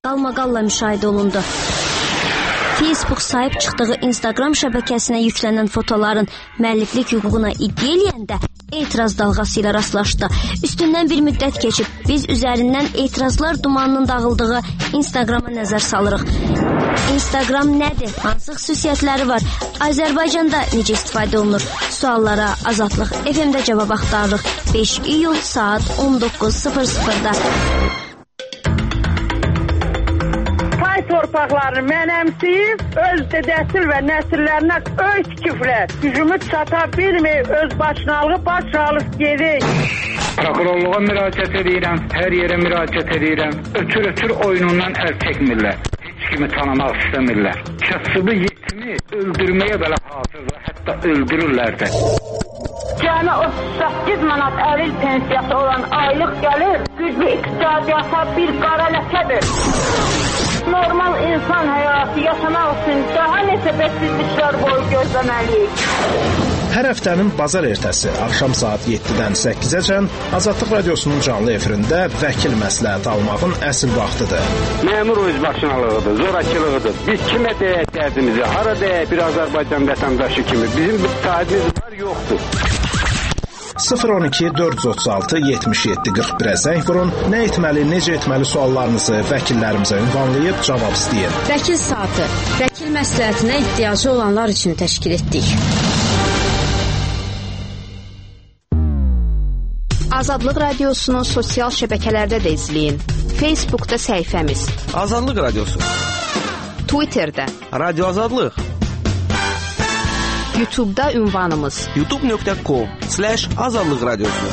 qalmaqalla müşahidə olundu. Facebook sahib çıxdığı Instagram şəbəkəsinə yüklənən fotoların müəlliflik hüququna iddia eləyəndə etiraz dalğası ilə rastlaşdı. Üstündən bir müddət keçib, biz üzərindən etirazlar dumanının dağıldığı Instagrama nəzər salırıq. Instagram nədir? Hansı xüsusiyyətləri var? Azərbaycanda necə istifadə olunur? Suallara Azadlıq FM-də cavab axtarırıq. 5 iyul saat 19:00-da. Torpaqlarını mənəmsiyib, öz dədəsil və nəsillərinə öz tikiblər. Gücümü çata bilməyib, öz başınalığı başalıb gedik. Prokurorluğa müraciət edirəm, hər yerə müraciət edirəm. Ötür oyunundan əl çəkmirlər. Heç kimi tanımaq istəmirlər. Kasıbı yetimi öldürməyə belə hazırlar, hətta öldürürlər də. Cəmi 38 manat əril pensiyası olan aylıq gəlir, güclü iqtisadiyyata bir qara ləkədir. Normal insan həyatı yaşamaq üçün daha neçə bədsizliklər boyu gözləməliyik. Hər həftənin bazar ertəsi axşam saat 7-dən 8-əcən Azadlıq Radiosunun canlı efirində vəkil məsləhəti almağın əsl vaxtıdır. Məmur özbaşınalığıdır, zorakılığıdır. Biz kimə deyək dərdimizi, hara deyək bir Azərbaycan vətəndaşı kimi. Bizim bir sahibimiz var, yoxdur. 012 436 77 41-ə zəng vurun. Nə etməli, necə etməli suallarınızı vəkillərimizə ünvanlayıb cavab istəyin. Vəkil saatı, vəkil məsləhətinə ehtiyacı olanlar üçün təşkil etdik. Azadlıq Radiosunu sosial şəbəkələrdə də izləyin. Facebookda səhifəmiz Azadlıq Radiosu, Twitterdə Radio Azadlıq, YouTube'da ünvanımız youtube.com/Azadlıq Radiosu.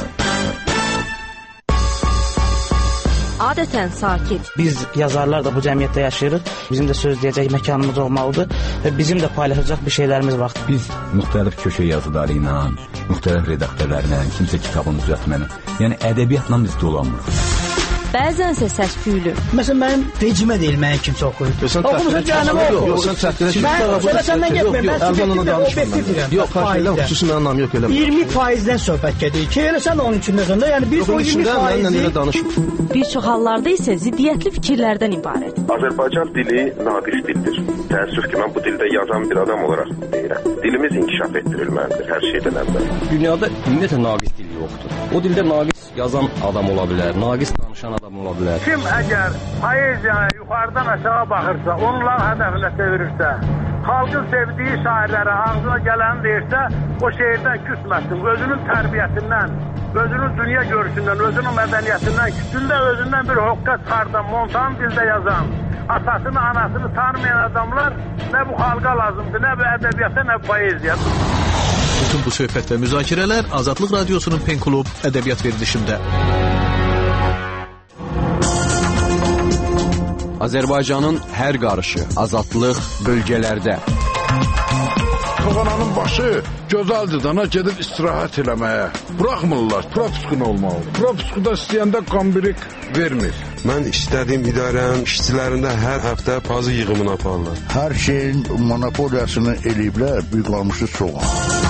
Adətən sakit. Biz yazarlar da bu cəmiyyətdə yaşayırıq. Bizim də söz deyəcək məkanımız olmalıdır və bizim də paylaşacaq bir şeylərimiz var. Biz müxtəlif köşə yazıları ilə, müxtəlif redaktörlərlə, kimsə kitabını düzəltməni, yəni ədəbiyyatla biz dolanmırıq. Bəzənsə səs-küylü. Məsələn, mənim vecimə deyil, mənim kimsə oxuyur. Oxumusa cəhənnəmə oxuyur. Mən səndən getməyim, mən obyektifdirəm. Yox, qarşıdan xüsusi mənim anlam yox, eləmə. 20%-dən söhbət gedir ki, elə sən onun içində zəndə, yəni biz o 20%-i... Bir çox hallarda isə ziddiyyətli fikirlərdən ibarət. Azərbaycan dili naqis dildir. Təəssüf ki, mən bu dildə yazan bir adam olaraq deyirəm. Dilimiz inkişaf etdirilməlidir hər şeydən əvvəl. Dünyada ümumiyyətlə naqis dil yoxdur. O dildə naqis yazan adam ola bilər, naqis danışan adam ola bilər. Kim əgər poeziyaya yuxarıdan aşağı baxırsa, onlar hədəfinə çevirirsə, xalqın sevdiyi şairlərə ağzına gələni deyirsə, o şeirdən küsməsin, özünün tərbiyəsindən, özünün dünya görüşündən, özünün mədəniyyətindən, küçündə özündən bir hoqqa çıxardan, montan dildə yazan, atasını, anasını tanımayan adamlar nə bu xalqa lazımdır, nə bu ədəbiyyata, nə bu poeziya. Bütün bu söhbət və müzakirələr Azadlıq Radiosunun Pen Klub ədəbiyyat verilişində. Azərbaycanın hər qarışı, azadlıq bölgələrdə. Toğananın başı gözəldir, dana gedib istirahət eləməyə. Buraxmırlar, propiskun olmalıdır. Propiskuda istəyəndə qambirik vermir. Mən istədiyim idarənin işçilərində hər həftə pazı yığımını aparırlar. Hər şeyin monopoliyasını eləyiblər, büyük qalmışı soğan.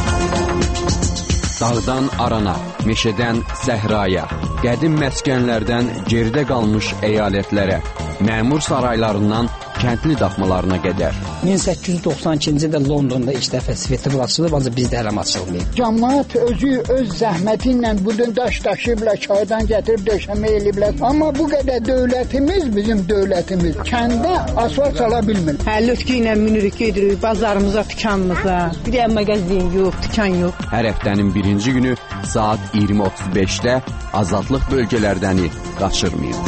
Dağdan arana, meşədən səhraya, qədim məskənlərdən geridə qalmış əyalətlərə, məmur saraylarından kəndli daxmalarına qədər. 1892-ci ildə Londonda ilk dəfə Svetlov açılıb, ancaq bizdə hələm açılmayıb. Cəmaət özü öz zəhməti ilə budun daş daşıyıblar, çaydan gətirib döşəmə eləyiblər. Amma bu qədər dövlətimiz, bizim dövlətimiz kəndə asfalt sala bilmir. Lütki ilə minirik gedirik bazarımıza, dükanımıza. Bir də mağazin yox, dükan yox. Hər həftənin birinci günü saat 20:35-də Azadlıq bölgələrdəni qaçırmayın.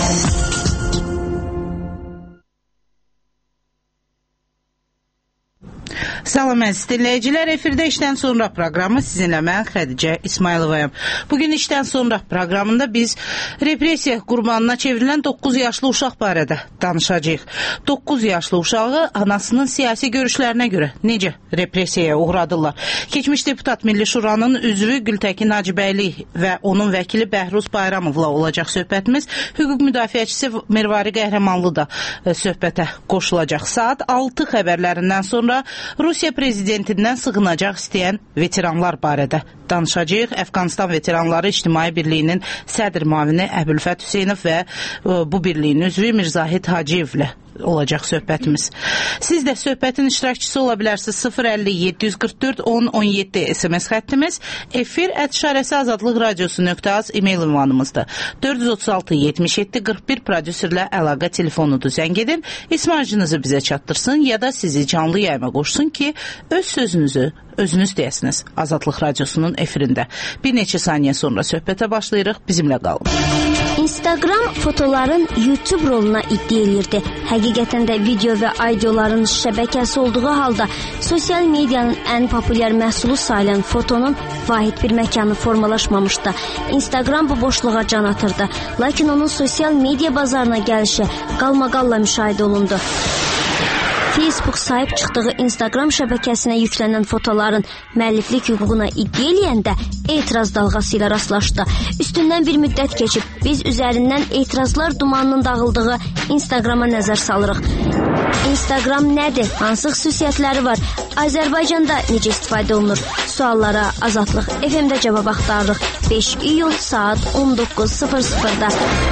Salam əziz dinləyicilər, efirdə işdən sonra proqramı sizinlə mən Xədicə İsmayılovayam. Bugün işdən sonra proqramında biz repressiya qurbanına çevrilən 9 yaşlı uşaq barədə danışacağıq. 9 yaşlı uşağı anasının siyasi görüşlərinə görə necə repressiyaya uğradırlar? Keçmiş deputat Milli Şuranın üzvü Gültəkin Hacıbəyli və onun vəkili Bəhruz Bayramovla olacaq söhbətimiz. Hüquq müdafiəçisi Mirvari Qəhrəmanlı da söhbətə qoşulacaq. Saat 6 xəbərlərindən sonra Rusiya prezidentindən sığınacaq istəyən veteranlar barədə danışacağıq. Əfqanistan Veteranları İctimai Birliyinin sədr müavini Əbülfət Hüseynov və bu birliyin üzvü Mirzahid Hacıyevlə olacaq söhbətimiz. Siz də söhbətin iştirakçısı ola bilərsiniz. 050-744-10-17 SMS xəttimiz, efir@azadlıqradiosu.az e-mail ünvanımızdır. 436-77-41 prodüserlə əlaqə telefonudur. Zəng edin, ismarcınızı bizə çatdırsın ya da sizi canlı yayıma qoşsun ki, öz sözünüzü özünüz deyəsiniz. Azadlıq Radiosunun efirində. Bir neçə saniyə sonra söhbətə başlayırıq. Bizimlə qalın. Instagram fotoların YouTube roluna iddia edirdi. Həqiqətən də video və audioların şəbəkəsi olduğu halda sosial medianın ən populyar məhsulu sayılan fotonun vahid bir məkanı formalaşmamışdı. Instagram bu boşluğa can atırdı. Lakin onun sosial media bazarına gəlişi qalmaqalla müşahidə olundu. Facebook sahib çıxdığı Instagram şəbəkəsinə yüklənən fotoların müəlliflik hüququna iddia eləyəndə etiraz dalğası ilə rastlaşdı. Üstündən bir müddət keçib biz üzərindən etirazlar dumanının dağıldığı Instagrama nəzər salırıq. Instagram nədir? Hansı xüsusiyyətləri var? Azərbaycanda necə istifadə olunur? Suallara Azadlıq FM-də cavab axtarırıq. 5 iyul saat 19:00-da.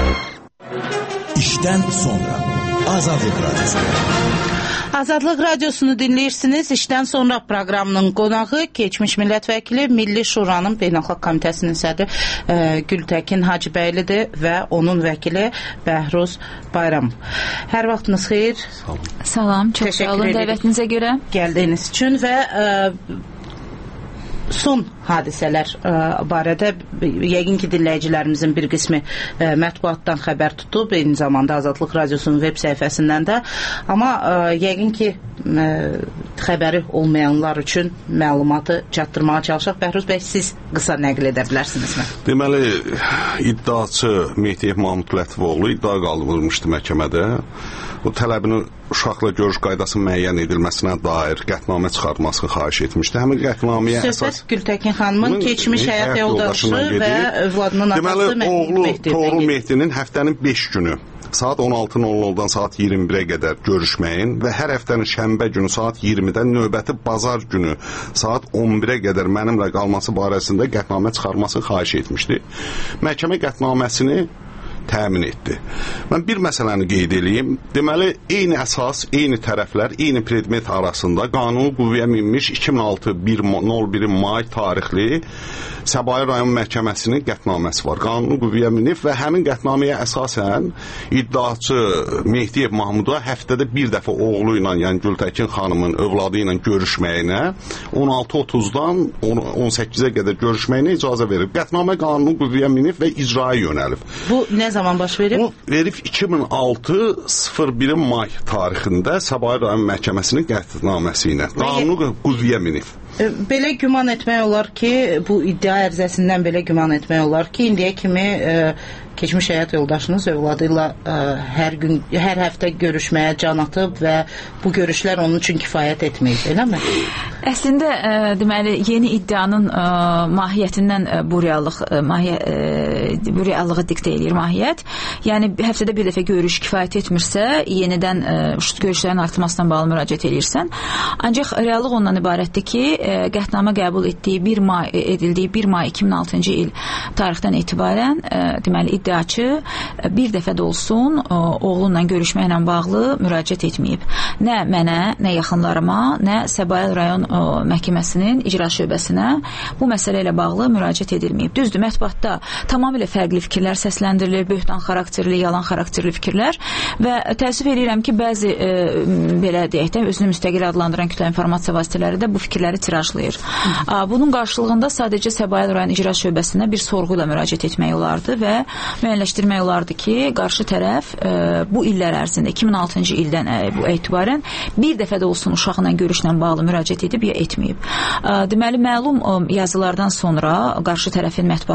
İşdən sonra Azadlıq Radiosu. Azadlıq Radiosunu dinləyirsiniz. İşdən sonra proqramının qonağı keçmiş millət vəkili Milli Şuranın Beynəlxalq Komitəsinin sədri Gültəkin Hacıbəylidir və onun vəkili Bəhruz Bayram. Hər vaxtınız xeyir. Salam, çox sağ olun dəvətinizə görə. Gəldiyiniz üçün və son hadisələr barədə yəqin ki, dinləyicilərimizin bir qismi mətbuatdan xəbər tutub, eyni zamanda Azadlıq Radiosunun web səhifəsindən də. Amma yəqin ki, xəbəri olmayanlar üçün məlumatı çatdırmağa çalışaq. Bəhruz bəy, siz qısa nəql edə bilərsinizmi? Deməli, iddiaçı Mehdiyev Mahmud Lətifoğlu iddia qaldırılmışdı məhkəmədə. Bu tələbini uşaqla görüş qaydasının müəyyən edilməsinə dair qətnamə çıxartmasını xahiş etmişdi. Həmin qətnaməyə əsas... Gültəkin xanımın keçmiş həyat yoldaşı və övladının atası oğlu Toğrul Mehdinin həftənin 5 günü saat 16:00-dan saat 21-ə qədər görüşməyin və hər həftənin şənbə günü saat 20-dən növbəti bazar günü saat 11-ə qədər mənimlə qalması barəsində qətnamə çıxarmasını xahiş etmişdi. Məhkəmə qətnaməsini təmin etdi. Mən bir məsələni qeyd edeyim. Deməli, eyni əsas, eyni tərəflər, eyni predmet arasında qanuni qüvvəyə minmiş 2006-01 may tarixli Səbail rayon məhkəməsinin qətnaməsi var. Qanuni qüvvəyə minib və həmin qətnaməyə əsasən iddiaçı Mehdiyev Mahmuda həftədə bir dəfə oğlu ilə, yəni Gültəkin xanımın övladı ilə görüşməyinə 16:30-dan 18-ə qədər görüşməyinə icazə verib. Qətnamə qanuni qüvvəyə minib və icraya yönəlib. Bu nə zaman baş verib? Bu verib 2006-01 may tarixində Səbail rayon məhkəməsinin qətnaməsi ilə. Qanuni qüvvəyə minib. Belə güman etmək olar ki, bu iddia ərizəsindən belə güman etmək olar ki, indiyə kimi keçmiş həyat yoldaşınız övladı ilə hər həftə görüşməyə can atıb və bu görüşlər onun üçün kifayət etməyib, eləmi? Əslində, deməli, yeni iddianın mahiyyətindən bu reallığı diktə edir mahiyyət. Yəni, həftədə bir dəfə görüş kifayət etmirsə, yenidən görüşlərin artmasından bağlı müraciət edirsən. Ancaq reallıq ondan ibarətdir ki, qətnamə qəbul edildiyi 1 may 2006-cı il tarixdən etibarən, deməli, iddiaçı bir dəfə də olsun oğlunla görüşməklə bağlı müraciət etməyib. Nə mənə, nə yaxınlarıma, nə Səbail rayon məhkəməsinin icra şöbəsinə bu məsələ ilə bağlı müraciət edilməyib. Düzdür, mətbuatda tamamilə fərqli fikirlər səsləndirilir, böhtan xarakterli, yalan xarakterli fikirlər və təəssüf edirəm ki, bəzi belə deyək də, özünü müstəqil adlandıran kütlə informasiya vasitələri də bu fikirləri tirajlayır. Bunun qarşılığında sadəcə Səbail rayon icra şöbəsinə bir sorğu ilə müraciət etmək olardı və müəyyənləşdirmək olardı ki, qarşı tərəf bu illər ərzində 2006-cı ildən bu etibarən bir dəfə də olsun uşaqla görüşlə bağlı müraciət edib ya etməyib. Deməli, məlum yazılardan sonra qarşı tərəfin mətbuatda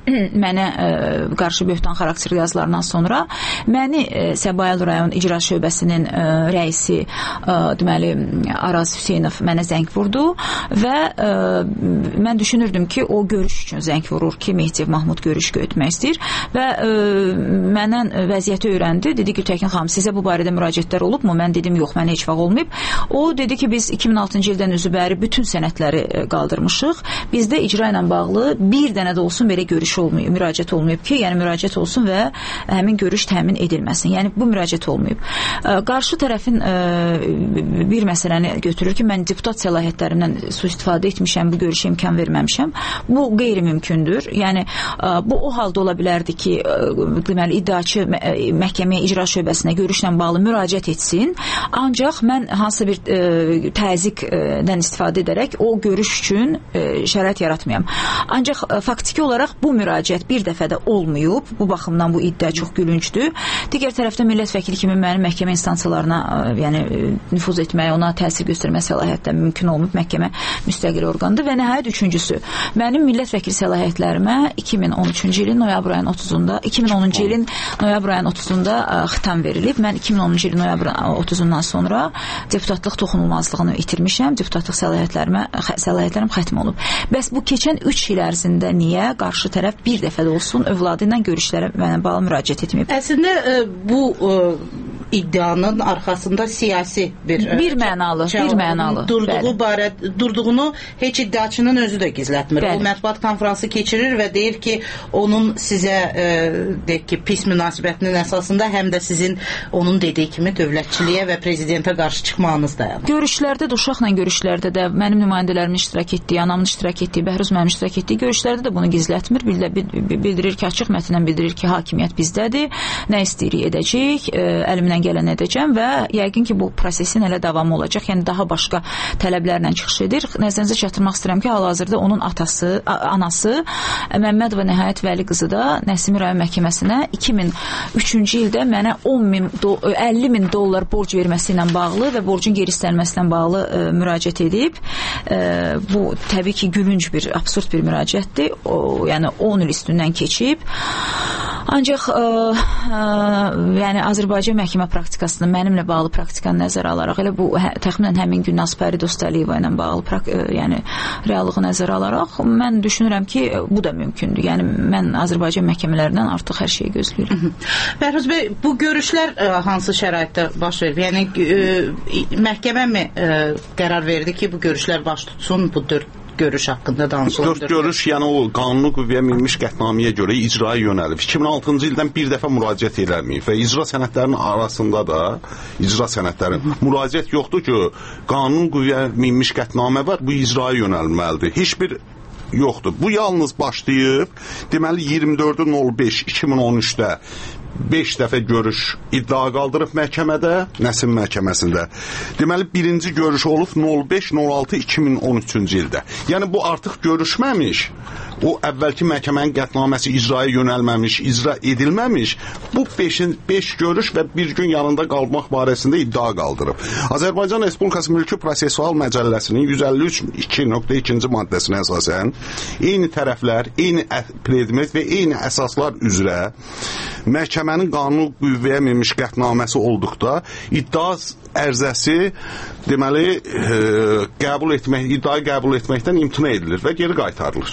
mənə qarşı böhtan xarakterli yazılarından sonra məni Səbail rayon icra şöbəsinin rəisi deməli Araz Hüseynov mənə zəng vurdu və mən düşünürdüm ki, o görüş üçün zəng vurur ki, Mehdiyev Mahmud görüş etmək istəyir və məndən vəziyyəti öyrəndi. Dedi ki, Gültəkin xanım, sizə bu barədə müraciətlər olubmu? Mən dedim, yox, mənə heç vaxt olmayıb. O dedi ki, biz 2006-cı ildən üzübəri bütün sənədləri qaldırmışıq. Bizdə icra ilə bağlı bir dənə də olsun belə görüş olmayıb, müraciət olmayıb ki, yəni müraciət olsun və həmin görüş təmin edilməsin. Yəni bu müraciət olmayıb. Qarşı tərəfin bir məsələni götürür ki, mən deputat səlahiyyətlərindən sui-istifadə etmişəm, bu görüşə imkan verməmişəm. Bu qeyri-mümkündür. Yəni bu o halda ola bilərdi ki, deməli iddiaçı məhkəməyə icra şöbəsinə görüşlə bağlı müraciət etsin. Ancaq mən hansı bir təzyiqdən istifadə edərək o görüş üçün şərait yaratmayam. Ancaq faktiki olaraq bu müraciət bir dəfə də olmayıb. Bu baxımdan bu iddia çox gülüncdür. Digər tərəfdən millət vəkili kimi mənim məhkəmə instansiyalarına yəni nüfuz etməyə, ona təsir göstərmə səlahiyyətləri mümkün olmayıb. Məhkəmə müstəqil orqandır və nəhayət üçüncüsü, mənim millət vəkili səlahiyyətlərimə 2013-cü ilin noyabr ayının 30-da 2010-cu ilin noyabr ayının 30-da xitam verilib. Mən 2010-cu ilin noyabr 30-dan sonra deputatlıq toxunulmazlığını itirmişəm. Deputatlıq səlahiyyətlərim xətm olub. Bəs bu keçən 3 il ərzində niyə qarşı tərəf bir dəfə də olsun övladı ilə görüşlərə mənə bağlı müraciət etməyib? Əslində bu iddianın arxasında siyasi bir mənalı durduğunu heç iddiaçının özü də gizlətmir. O mətbuat konfransı keçirir və deyir ki, onun sizə deyək ki, pis münasibətinin əsasında həm də sizin onun dediyi kimi dövlətçiliyə və prezidentə qarşı çıxmağınız dayanır. Görüşlərdə də, uşaqla görüşlərdə də mənim nümayəndələrimin iştirak etdiyi, anamın iştirak etdiyi, Bəhruz mənim iştirak etdiyi görüşlərdə də bunu gizlətmir. Bildirir ki, açıq mətndən bildirir ki, hakimiyyət bizdədir, nə istəyirik edəcəyik, əlimdən gələn edəcəm və yəqin ki, bu prosesin elə davamı olacaq. Yəni daha başqa tələblərlə çıxış edir. Nəzərinizə çatdırmaq istəyirəm ki, hal-hazırda onun anası Məmmədova Nəhayət Vəli qızı da Nəsimi rayon məhkəməsinə 2003-cü ildə mənə 50 min dollar borc verməsi ilə bağlı və borcun geri istənilməsi ilə bağlı müraciət edib. Bu təbii ki, gülünc bir, absurd bir müraciətdir. Yəni 10 il üstündən keçib. Ancaq yəni Azərbaycan məhkəmə praktikasını, mənimlə bağlı praktikanı nəzərə alaraq, elə bu təxminən həmin gün Nasipəri Dostaliyeva ilə bağlı yəni reallığı nəzərə alaraq, mən düşünürəm ki, bu da mümkündür. Yəni mən Azərbaycan məhkəmələrindən artıq hər şeyi gözləyirəm. Bəhruz bəy, bu görüşlər hansı şəraitdə baş verib? Yəni məhkəmə mi qərar verdi ki, bu görüşlər baş tutsun, bu 4 görüş haqqında danışılır. 4 görüş, yəni o qanuni qüvvəyə minmiş qətnaməyə görə icraya yönəlib. 2006-cı ildən bir dəfə müraciət eləməyib və icra sənədlərinin arasında da müraciət yoxdur ki, qanuni qüvvəyə minmiş qətnamə var, bu icraya yönəlməlidir. Heç bir yoxdur. Bu yalnız başlayıb, deməli 24.05.2013-də 5 dəfə görüş iddia qaldırıb məhkəmədə, Nəsim məhkəməsində. Deməli, birinci görüş olub 05.06.2013-cü ildə. Yəni, bu artıq görüşməmiş, o əvvəlki məhkəmənin qətnaməsi icraya yönəlməmiş, icra edilməmiş, bu 5 görüş və bir gün yanında qalmaq barəsində iddia qaldırıb. Azərbaycan Respublikası Mülki Prosesual Məcəlləsinin 153.2.2-ci maddəsinə əsasən eyni tərəflər, eyni predmet və eyni əsaslar üzrə məhkəmənin qanuni qüvvəyə minmiş qətnaməsi olduqda iddia ərzəsi deməli iddiayı qəbul etməkdən imtina edilir və geri qaytarılır.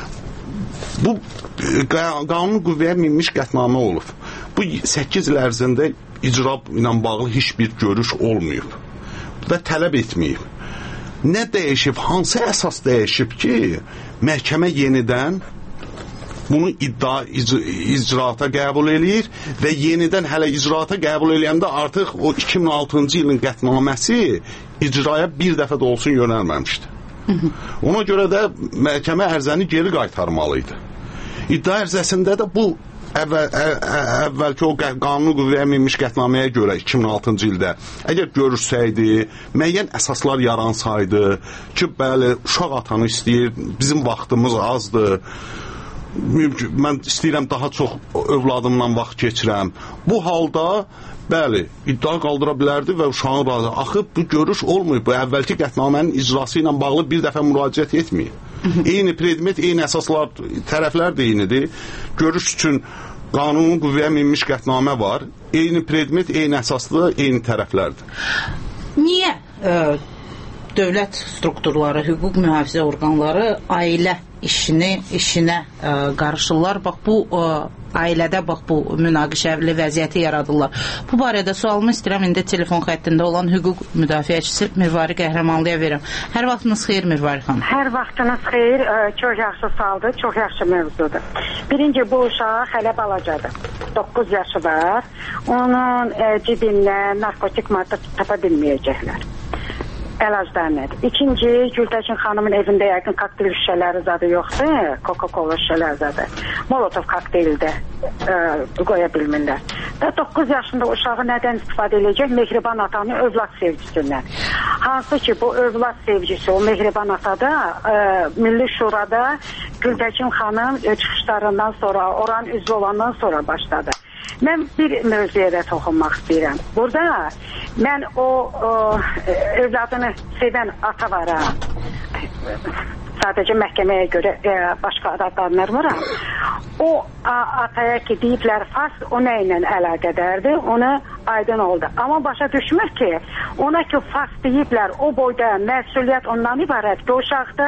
Bu qanuni qüvvəyə minmiş qətnamə olub. Bu 8 il ərzində icra ilə bağlı heç bir görüş olmayıb və tələb etməyib. Nə dəyişib, hansı əsas dəyişib ki, məhkəmə yenidən bunu icraata qəbul eləyir və yenidən hələ icraata qəbul eləyəndə artıq o 2006-cı ilin qətnaməsi icraya bir dəfə də olsun yönəlməmişdi. Ona görə də məhkəmə ərzəni geri qaytarmalıydı. İddia ərzəsində də bu əvvəlki o qanuni qüvvəyə minmiş qətnaməyə görə 2006-cı ildə əgər görüşsəydi, müəyyən əsaslar yaransaydı ki, bəli, uşaq atanı istəyir, bizim vaxtımız azdır, mən istəyirəm daha çox övladımla vaxt keçirəm. Bu halda bəli, iddia qaldıra bilərdi və uşağın razı. Axı bu görüş olmayıb. Bu əvvəlki qətnamənin icrası ilə bağlı bir dəfə müraciət etməyib. Eyni predmet, eyni əsaslar, tərəflər də eynidir. Görüş üçün qanunun qüvvəyə minmiş qətnamə var. Eyni predmet, eyni əsaslı, eyni tərəflərdir. Niyə dövlət strukturları, hüquq mühafizə orqanları ailə işinə qarışırlar? Bax, bu ailədə bu münaqişəli vəziyyəti yaradırlar. Bu barədə sualımı istəyirəm, indi telefon xəttində olan hüquq müdafiəçisi Mirvari Qəhrəmanlıya verirəm. Hər vaxtınız xeyir, Mirvari xanım. Hər vaxtınız xeyir, çox yaxşı saldır, çox yaxşı mövzudur. Birinci, bu uşaq hələ balacadır. 9 yaşı var. Onun cibindən narkotik maddə tapa bilməyəcəklər. Əlaclar nədir? İkinci, Gültəkin xanımın evində yəqin kokteyl şüşələri zadı yoxdur, Coca-Cola şüşələri zadı. Molotov kokteyli də qoya bilmirlər. Və 9 yaşında uşağı nədən istifadə edəcək? Mehriban atanın övlad sevgisindən. Hansı ki, bu övlad sevgisi, o mehriban atada Milli Şurada Gültəkin xanım çıxışlarından sonra, oran üzvü olandan sonra başladı. Mən bir mövzuya da toxunmaq istəyirəm. Burada mən o övladını sevən ata varam. Sadəcə məhkəməyə görə başqa adamlar varam. O ataya ki, deyiblər fas, o nə ilə əlaqədardır, ona aydın oldu. Amma başa düşmür ki, ona ki, fas deyiblər, o boyda məsuliyyət ondan ibarət ki, o uşaqda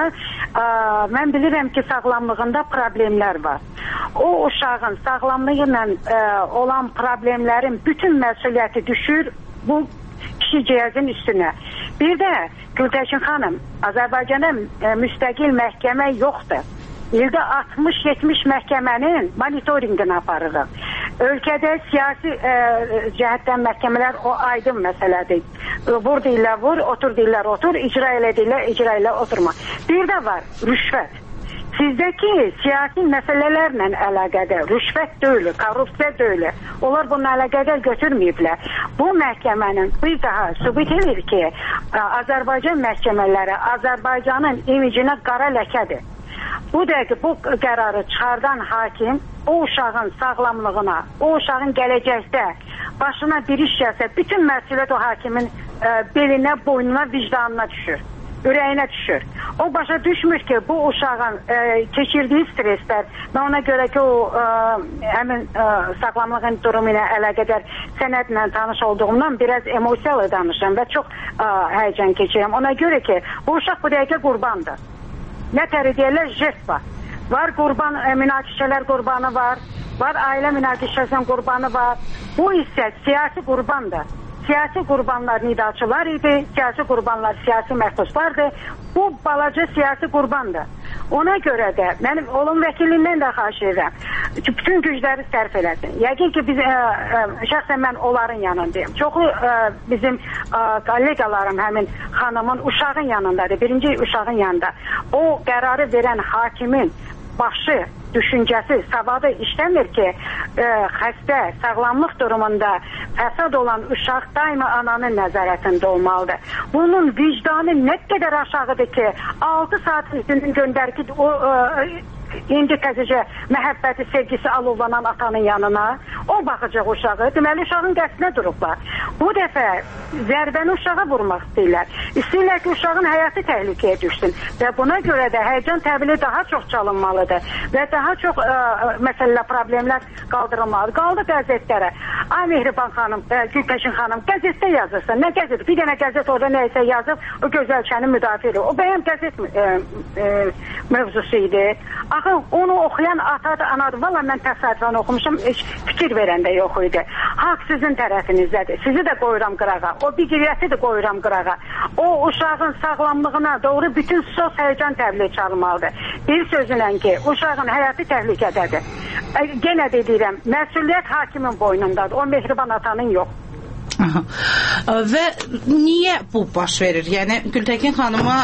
mən bilirəm ki, sağlamlığında problemlər var. O uşağın sağlamlığı ilə olan problemlərin bütün məsuliyyəti düşür bu kişi cihazın üstünə. Bir də Gültəkin xanım, Azərbaycanda müstəqil məhkəmə yoxdur. İldə 60-70 məhkəmənin monitoringini aparırıq. Ölkədə siyasi cəhətdən məhkəmələr o aydın məsələdir. Vur deyirlər vur, otur deyirlər otur, icra elə deyirlər, icra elə oturma. Bir də var, rüşvət. Sizdəki siyasi məsələlərlə əlaqədar, rüşvət deyil, korrupsiya deyil. Onlar bununla əlaqədar götürməyiblər. Bu məhkəmənin bir daha sübut edir ki, Azərbaycan məhkəmələri Azərbaycanın imicinə qara ləkədir. Bu dəqiqə bu qərarı çıxardan hakim o uşağın sağlamlığına, o uşağın gələcəkdə başına bir iş gəlsə, bütün məsuliyyət o hakimin belinə, boynuna, vicdanına düşür. Ürəyinə düşür. O başa düşmür ki, bu uşağın keçirdiyi streslər və ona görə ki, o həmin sağlamlığın durumu ilə əlaqədar sənədlə tanış olduğumdan biraz emosiyalı danışıram və çox həyəcan keçirəm. Ona görə ki, bu uşaq bu dəqiqə qurbandır. Nə təri deyirlər, jest var. Var qurban, münaqişələr qurbanı var, var ailə münaqişəsinin qurbanı var. Bu isə siyasi qurbandır. Siyasi qurbanlar nidaçılar idi, siyasi qurbanlar siyasi məhbuslardır. Bu balaca siyasi qurbandır. Ona görə də mənim oğlum vəkilliyindən də xahiş edirəm. Bütün gücləri sərf eləsin. Yəqin ki, biz, şəxsən mən onların yanındayım. Çoxu bizim kollegalarım həmin xanımın uşağın yanındadır, birinci uşağın yanında. O qərarı verən hakimin başı, düşüncəsi, savadı işləmir ki, xəstə, sağlamlıq durumunda fəsad olan uşaq daima ananın nəzarətində olmalıdır. Bunun vicdanı nə qədər aşağıdır ki, 6 saat üstünün göndər ki, o indi təzəcə məhəbbəti, sevgisi alovlanan atanın yanına, o baxacaq uşağı. Deməli, uşağın qəsdinə durublar. Bu dəfə zərbəni uşağa vurmaq istəyirlər. İstəyirlər ki, uşağın həyatı təhlükəyə düşsün. Və buna görə də həyəcan təbili daha çox çalınmalıdır. Və daha çox məsələlər, problemlər qaldırılmalıdır. Qaldı qəzetlərə. Ay Mehriban xanım, Gültəkin xanım, qəzetdə yazırsan. Nə qəzet? Bir dənə qəzet orada nəysə yazıb, o gözəlçəni müdafiə edir. O bəyəm qəzet mövzusu idi. Axı, onu oxuyan atadır, anadır. Valla mən təsadüfən oxumuşum, heç fikir verən də yox idi. Haqq sizin tərəfinizdədir. Sizi də qoyuram qırağa. O biqiriyyəti də qoyuram qırağa. O uşağın sağlamlığına doğru bütün sos həyəcan təbliğ çalmalıdır. Bir sözlə ki, uşağın həyatı təhlükədədir. Genə də deyirəm, məsuliyyət hakimin boynundadır. O mehriban atanın yox. Və niyə bu baş verir? Yəni, Gültəkin xanıma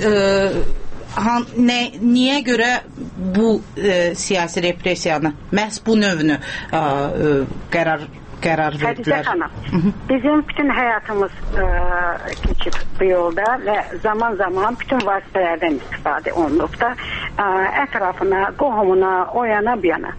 niyə görə bu siyasi repressiyanı, məhz bu növünü qərar qərar verdilər? Xədicə xanım, bizim bütün həyatımız keçib bu yolda və zaman-zaman bütün vasitələrdən istifadə olunub da ətrafına, qohumuna, o yana, bu yana.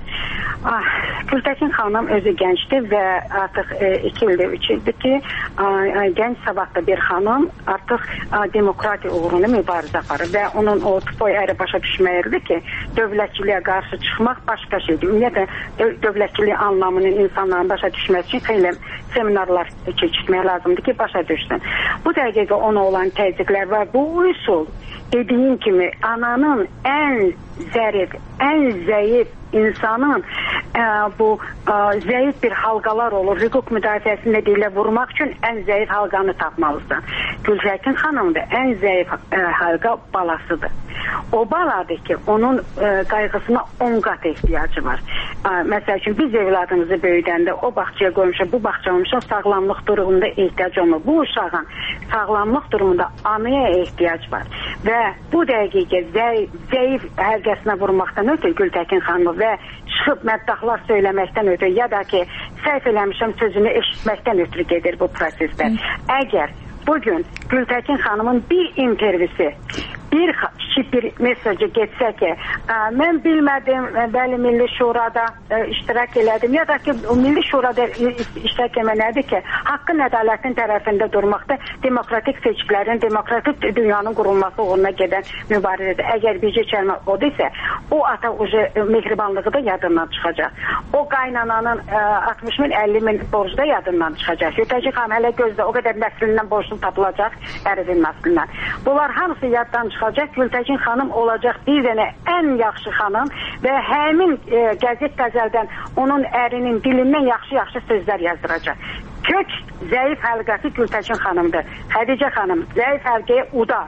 Gültəkin xanım özü gəncdir və artıq 2 ildir, 3 ildir ki, gənc savadlı bir xanım artıq demokratiya uğruna mübarizə aparır və onun o tupoy əri başa düşməyirdi ki, dövlətçiliyə qarşı çıxmaq başqa şeydir. Ümumiyyətlə, dövlətçilik anlamını insanların başa düşmək üçün xeyli seminarlar keçirmək lazımdır ki, başa düşsün. Bu dəqiqə ona olan təzyiqlər var. Bu üsul, dediyim kimi, ananın ən zərif, ən zəif insanın bu zəif bir halqalar olur. Hüquq müdafiəsində deyilə vurmaq üçün ən zəif halqanı tapmalısan. Gültəkin xanım da ən zəif halqa balasıdır. O baladır ki, onun qayğısına 10 qat ehtiyacı var. Məsəl üçün, biz evladımızı böyüdəndə o bağçaya qoymuşaq, bu bağça olmuşaq, sağlamlıq durumunda ehtiyac olmur. Bu uşağın sağlamlıq durumunda anaya ehtiyac var. Və bu dəqiqə zəif həlqəsinə vurmaqdan ötürü Gültəkin xanımı və çıxıb məddahlar söyləməkdən ötürü ya da ki, səhv eləmişəm sözünü eşitməkdən ötürü gedir bu prosesdə. Əgər bugün Gültəkin xanımın bir intervisi, bir kiçik bir mesajı getsə ki, mən bilmədim, bəli Milli Şurada iştirak elədim, ya da ki, Milli Şurada iştirak eləmə nədir ki, haqqın ədalətin tərəfində durmaqda demokratik seçkilərin, demokratik dünyanın qurulması uğruna gedən mübarizədir. Əgər bircə kəlmə odur isə, o ata mehribanlığı da yadından çıxacaq. O qaynananın 60 min, 50 min borcu da yadından çıxacaq. Gültəkin xanım hələ gözlə, o qədər nəslindən borcun tapılacaq, ərivin nəslindən. Bunlar hamısı yaddan çıxacaq. Gültəkin xanım olacaq bir dənə ən yaxşı xanım və həmin qəzet-qəzəldən onun ərinin dilindən yaxşı-yaxşı sözlər yazdıracaq. Kök zəif həlqəsi Gültəkin xanımdır. Xədicə xanım zəif həlqəyə udar.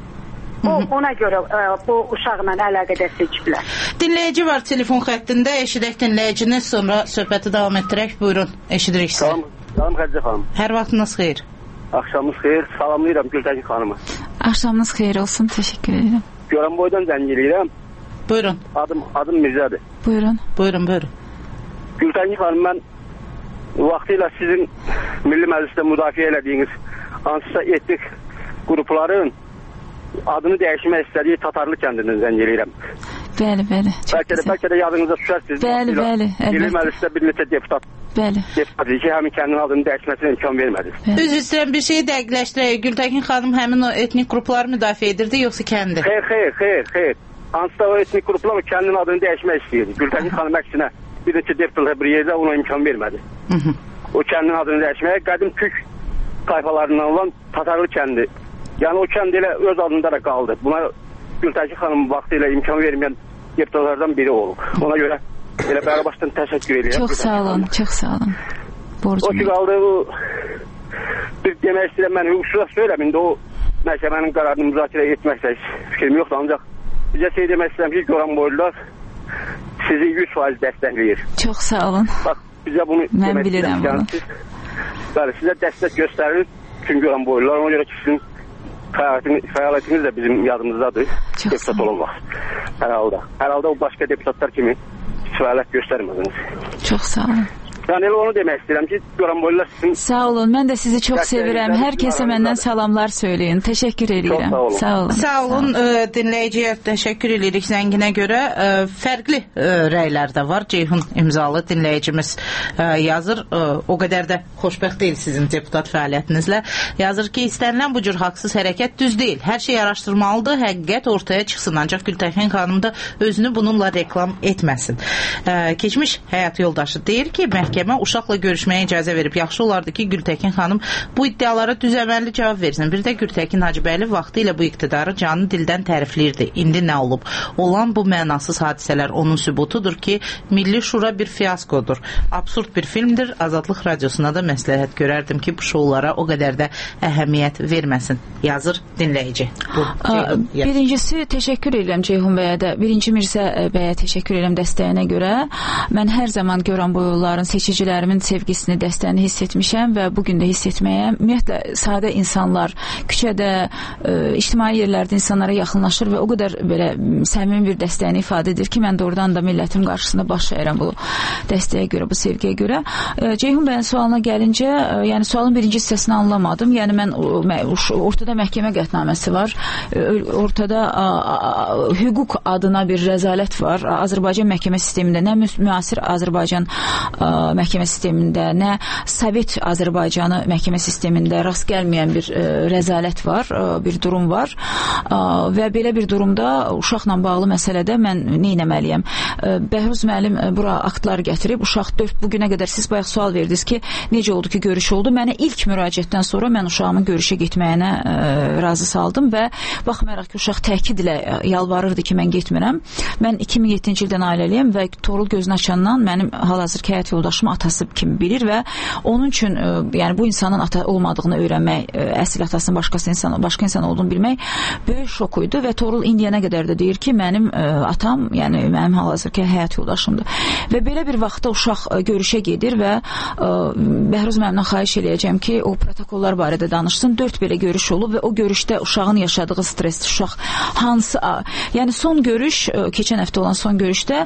Ona görə bu uşaqla əlaqədə seçiblər. Dinləyici var telefon xəttində, eşidək dinləyicini, sonra söhbəti davam etdirək. Buyurun, eşidirik sizi. Salam Xədicə xanım. Hər vaxtınız xeyir. Axşamınız xeyir, salamlayıram Gültəkin xanımı. Axşamınız xeyir olsun, təşəkkür edirəm. Goranboydan zəng eləyirəm. Buyurun. Adım Mirzədir. Buyurun. Buyurun. Gültəkin xanım, mən vaxtıyla sizin Milli Məclisdə müdafiə elədiyiniz hansısa etnik qrupların adını dəyişmək istədiyi Tatarlı kəndindən zəng eləyirəm. Bəli. Bəlkə də yadınıza düşərsiniz. Bəli. Milli Məclisdə bir neçə deputat ki, həmin kəndin adını dəyişməsinə imkan vermədi. Üzr istəyirəm, bir şeyi dəqiqləşdirək. Gültəkin xanım həmin o etnik qrupları müdafiə edirdi, yoxsa kəndi? Xeyr. Hansısa o etnik qruplar o kəndin adını dəyişmək istəyirdi. Gültəkin xanım əksinə bir neçə deputatlar bir yerdə ona imkan vermədi. O kəndin adını dəyişməyə qədim Türk tayfalarından olan Tatarlı kəndi. Yəni o kənd elə öz adında da qaldı. Buna Gültəkin xanım vaxtı ilə imkan verməyən deputatlardan biri olub. Ona görə elə bərabaşdan təşəkkür edirəm. Çox sağ olun. O ki qaldı, bir demək istəyirəm, mən hüquqsuzlar söyləm, indi o məhkəmənin qararını müzakirə etməksə fikrim yoxdur, ancaq bizə şey demək istəyirəm ki, Goranboylular sizi 100% dəstəkləyir. Çox sağ olun. Bax, bizə bunu mən bilirəm bunu. Bəli, sizə dəstək göstərir bütün Goranboylular, ona görə ki, sizin fəaliyyətiniz də bizim yadımızdadır. Deputat olan vaxt. Hər halda o başqa deputatlar kimi fəaliyyət göstərmədiniz. Çox sağ olun. Yəni elə onu demək istəyirəm ki, Goranboylular sizin... Sağ olun, mən də sizi çox sevirəm. Hər kəsə məndən salamlar söyləyin. Təşəkkür edirəm. Sağ olun. Dinləyiciyə təşəkkür edirik zənginə görə. Fərqli rəylər də var. Ceyhun imzalı dinləyicimiz yazır. O qədər də xoşbəxt deyil sizin deputat fəaliyyətinizlə. Yazır ki, istənilən bu cür haqsız hərəkət düz deyil. Hər şey araşdırmalıdır, həqiqət ortaya çıxsın. Ancaq Gültəkin xanım da özünü bununla reklam etməsin. Keçmiş həyat yoldaşı deyir ki, məhkəmə uşaqla görüşməyə icazə verib. Yaxşı olardı ki, Gültəkin xanım bu iddialara düzəməlli cavab versin. Bir də Gültəkin Hacıbəyli vaxtı ilə bu iqtidarı canı dildən tərifləyirdi. İndi nə olub? Olan bu mənasız hadisələr onun sübutudur ki, Milli Şura bir fiyaskodur. Absurd bir filmdir. Azadlıq radiosuna da məsləhət görərdim ki, bu şoulara o qədər də əhəmiyyət verməsin. Yazır dinləyici. Birincisi, təşəkkür edirəm Ceyhun bəyə də. Birinci Mirzə bəyə təşəkkür edirəm dəstəyinə görə. Mən hər zaman Goranboyluların seçim seçicilərimin sevgisini, dəstəyini hiss etmişəm və bugün də hiss etməyə. Ümumiyyətlə, sadə insanlar küçədə, ictimai yerlərdə insanlara yaxınlaşır və o qədər belə səmimi bir dəstəyini ifadə edir ki, mən doğrudan da millətim qarşısında baş əyirəm bu dəstəyə görə, bu sevgiyə görə. Ceyhun bəyin sualına gəlincə, yəni sualın birinci hissəsini anlamadım. Yəni mən ortada məhkəmə qətnaməsi var. Ortada hüquq adına bir rəzalət var. Azərbaycan məhkəmə sistemində, nə müasir Azərbaycan məhkəmə sistemində, nə Sovet Azərbaycanı məhkəmə sistemində rast gəlməyən bir rəzalət var, bir durum var və belə bir durumda uşaqla bağlı məsələdə mən nə etməliyəm? Bəhruz müəllim bura aktlar gətirib, uşaq 4 bugünə qədər siz bayaq sual verdiniz ki, necə oldu ki, görüş oldu? Mənə ilk müraciətdən sonra mən uşağımın görüşə getməyinə razı saldım və baxmayaraq ki, uşaq təkidlə yalvarırdı ki, mən getmirəm. Mən 2007-ci ildən ailəliyəm və Toğrul gözünü açandan mənim hal-hazırki həyat yoldaşım atası kimi bilir və onun üçün yəni bu insanın ata olmadığını öyrənmək, əsl atasının başqa insan olduğunu bilmək böyük şok idi və Toğrul indiyənə qədər də deyir ki, mənim atam, yəni mənim hal-hazırki həyat yoldaşımdır. Və belə bir vaxtda uşaq görüşə gedir və Bəhruz müəllimdən xahiş eləyəcəm ki, o protokollar barədə danışsın. 4 belə görüş olub və o görüşdə uşağın yaşadığı stresli uşaq hansı, yəni son görüş, keçən həftə olan son görüşdə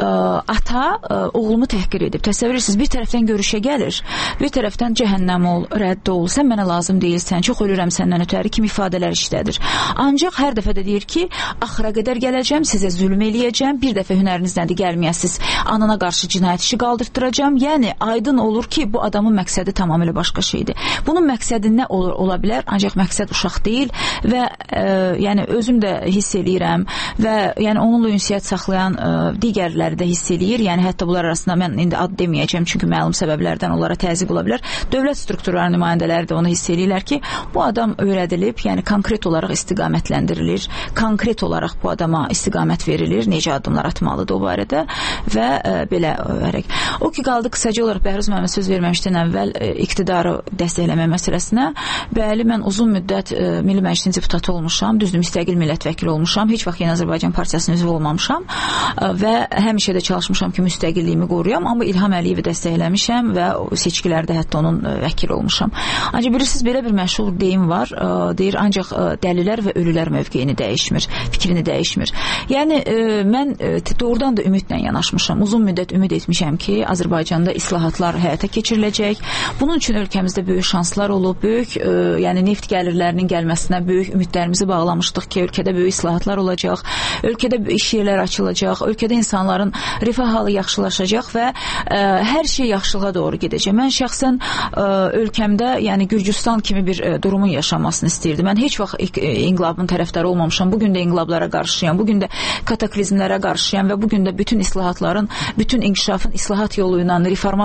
ata oğlumu təhqir edib. Təsəvvür edirsiniz, bir tərəfdən görüşə gəlir, bir tərəfdən cəhənnəm ol, rədd ol, sən mənə lazım deyilsən, çox ölürəm səndən ötəri kimi ifadələr işlədir. Ancaq hər dəfə də deyir ki, axıra qədər gələcəm, sizə zülm eləyəcəm, bir dəfə hünərinizdən də gəlməyəsiz, anana qarşı cinayət işi qaldırtdıracam. Yəni aydın olur ki, bu adamın məqsədi tamamilə başqa şeydir. Bunun məqsədi nə ola bilər? Ancaq məqsəd uşaq deyil və yəni özüm də hiss eləyirəm və yəni onunla ünsiyyət saxlayan digərləri də hiss eləyir. Yəni hətta bunlar arasında mən indi ad deməyəcəm, çünki məlum səbəblərdən onlara təzyiq ola bilər. Dövlət strukturlarının nümayəndələri də onu hiss eləyirlər ki, bu adam öyrədilib, yəni konkret olaraq istiqamətləndirilir, konkret olaraq bu adama istiqamət verilir, necə addımlar atmalıdır o barədə və belə hərək. O ki, qaldı qısaca olaraq Bəhruz müəllimə söz verməmişdən əvvəl iqtidarı dəstəkləmə məsələsinə. Bəli, mən uzun müddət Milli Məclisin deputatı olmuşam, düzdür, müstəqil millət vəkili olmuşam, heç vaxt Yeni Azərbaycan Partiyasının üzvü olmamışam və həmişə də çalışmışam ki, müstəqilliyimi qoruyam, amma İlham Əliyevi dəstəkləmişəm və seçkilərdə hətta onun vəkili olmuşam. Ancaq bilirsiniz, belə bir məşhur deyim var, deyir, ancaq dəlilər və ölülər mövqeyini dəyişmir, fikrini dəyişmir. Yəni, mən doğrudan da ümidlə yanaşmışam, uzun müddət ümid etmişəm ki, Azərbaycanda islahatlar həyata keçiriləcək. Bunun üçün ölkəmizdə böyük şanslar olub, böyük yəni neft gəlirlərinin gəlməsinə böyük ümidlərimizi bağlamışdıq ki, ölkədə böyük islahatlar olacaq, ölkədə iş yerləri açılacaq, ölkədə insanların rifah halı yaxşılaşacaq və hər şey yaxşılığa doğru gedəcək. Mən şəxsən ölkəmdə, yəni Gürcüstan kimi bir durumun yaşanmasını istəyirdim. Mən heç vaxt inqilabın tərəfdarı olmamışam. Bugün də inqilablara qarşıyam, bugün də kataklizmlərə qarşıyam və bugün də bütün islahatların, bütün inkişafın islahat yolu ilə,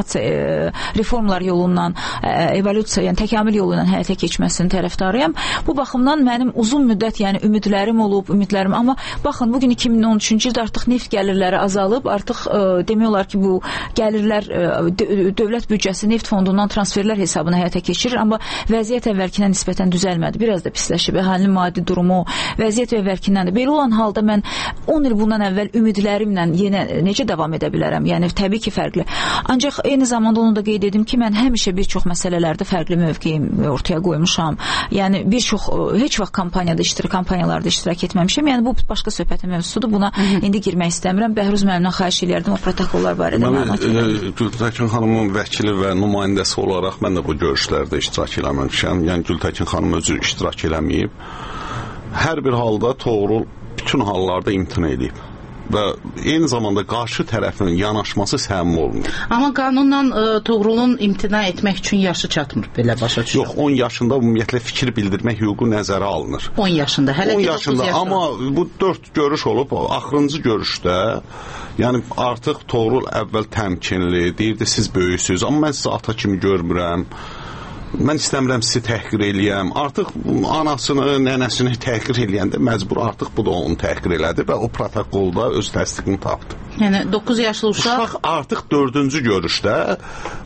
reformlar yolundan, evolyusiya, yəni təkamül yolu ilə həyata keçməsinin tərəfdarıyam. Bu baxımdan mənim uzun müddət, yəni ümidlərim olub, amma baxın, bugün 2013-cü ildə artıq neft gəlirləri azalıb, artıq demək olar ki, bu gəlirlər dövlət büdcəsi neft fondundan transferlər hesabına həyata keçirir, amma vəziyyət əvvəlkinə nisbətən düzəlmədi, biraz da pisləşib, əhalinin maddi durumu, vəziyyət əvvəlkindən də. Belə olan halda mən 10 il bundan əvvəl ümidlərimlə yenə necə davam edə bilərəm? Yəni, təbii ki, fərqli. Ancaq eyni zamanda onu da qeyd edim ki, mən həmişə bir çox məsələlərdə fərqli mövqeyim ortaya qoymuşam. Yəni, bir çox, heç vaxt kampanyalarda iştirak etməmişəm. Yəni, bu başqa söhbətin mövzusudur. Buna indi girmək istəmirəm. Bəhruz müəllimdən xahiş eləyərdim o protokollar barədə məlumat verir. Gültəkin xanımın vəkili və nümayəndəsi olaraq mən də bu görüşlərdə iştirak eləməmişəm. Yəni, Gültəkin xanım özü iştirak eləməyib. Hər bir halda Toğrul bütün hallarda imtina edib və eyni zamanda qarşı tərəfin yanaşması səmimi olunur. Amma qanunla Toğrulun imtina etmək üçün yaşı çatmır, belə başa düşürəm. Yox, 10 yaşında ümumiyyətlə fikir bildirmək hüququ nəzərə alınır. 10 yaşında, hələ 10 yaşında, amma bu 4 görüş olub, axırıncı görüşdə yəni artıq Toğrul əvvəl təmkinli, deyirdi siz böyüksünüz, amma mən sizi ata kimi görmürəm. Mən istəmirəm sizi təhqir eləyəm. Artıq anasını, nənəsini təhqir eləyəndə məcbur artıq bu da onu təhqir elədi və o protokolda öz təsdiqini tapdı. Yəni 9 yaşlı uşaq artıq 4-cü görüşdə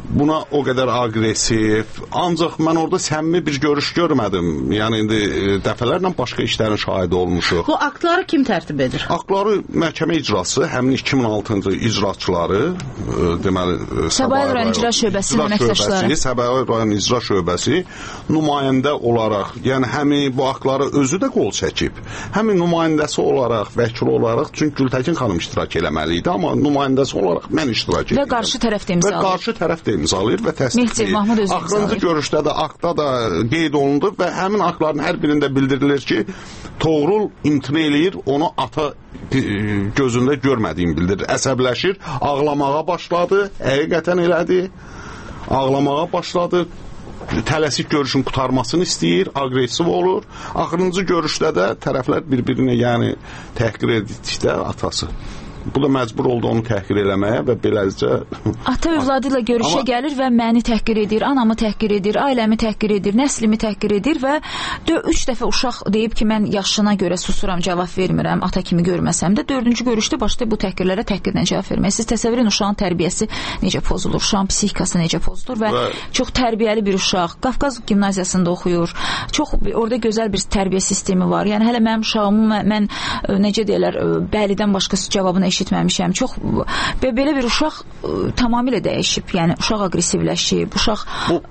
buna o qədər aqressiv. Ancaq mən orada səmimi bir görüş görmədim. Yəni indi dəfələrlə başqa işlərin şahidi olmuşuq. Bu aktları kim tərtib edir? Aktları məhkəmə icrası, həmin 2006-cı icraçıları, deməli Səbail rayon icra şöbəsinin əməkdaşları, Səbail rayon icra şöbəsi nümayəndə olaraq, yəni həmin bu aktları özü də qol çəkib. Həmin nümayəndəsi olaraq, vəkil olaraq, çünki Gültəkin xanım iştirak eləməli idi, amma nümayəndəsi olaraq mən iştirak edirəm. Və qarşı tərəf də imzalayır. Və qarşı tərəf də imzalayır və təsdiqləyir. Axırıncı görüşdə də aktda da qeyd olundu və həmin aktların hər birində bildirilir ki, Toğrul imtina eləyir, onu ata gözündə görmədiyini bildirir. Əsəbləşir, ağlamağa başladı, həqiqətən elədi, ağlamağa başladı. Tələsik görüşün qurtarmasını istəyir, aqressiv olur. Axırıncı görüşdə də tərəflər bir-birinə yəni təhqir etdikdə atası. Bu da məcbur oldu onu təhqir eləməyə və beləcə... Ata övladı ilə görüşə gəlir və məni təhqir edir, anamı təhqir edir, ailəmi təhqir edir, nəslimi təhqir edir və 3 dəfə uşaq deyib ki, mən yaşına görə susuram, cavab vermirəm, ata kimi görməsəm də 4-cü görüşdə başlayıb bu təhqirlərə təhqirlə cavab vermək. Siz təsəvvür edin, uşağın tərbiyəsi necə pozulur, uşağın psixikası necə pozulur və çox tərbiyəli bir uşaq, Qafqaz gimnaziyasında oxuyur, çox orada gözəl bir tərbiyə sistemi var. Yəni hələ mənim uşağımın mən necə deyirlər, bəlidən başqası cavabını eşitməmişəm. Çox belə bir uşaq tamamilə dəyişib. Yəni uşaq aqressivləşib, uşaq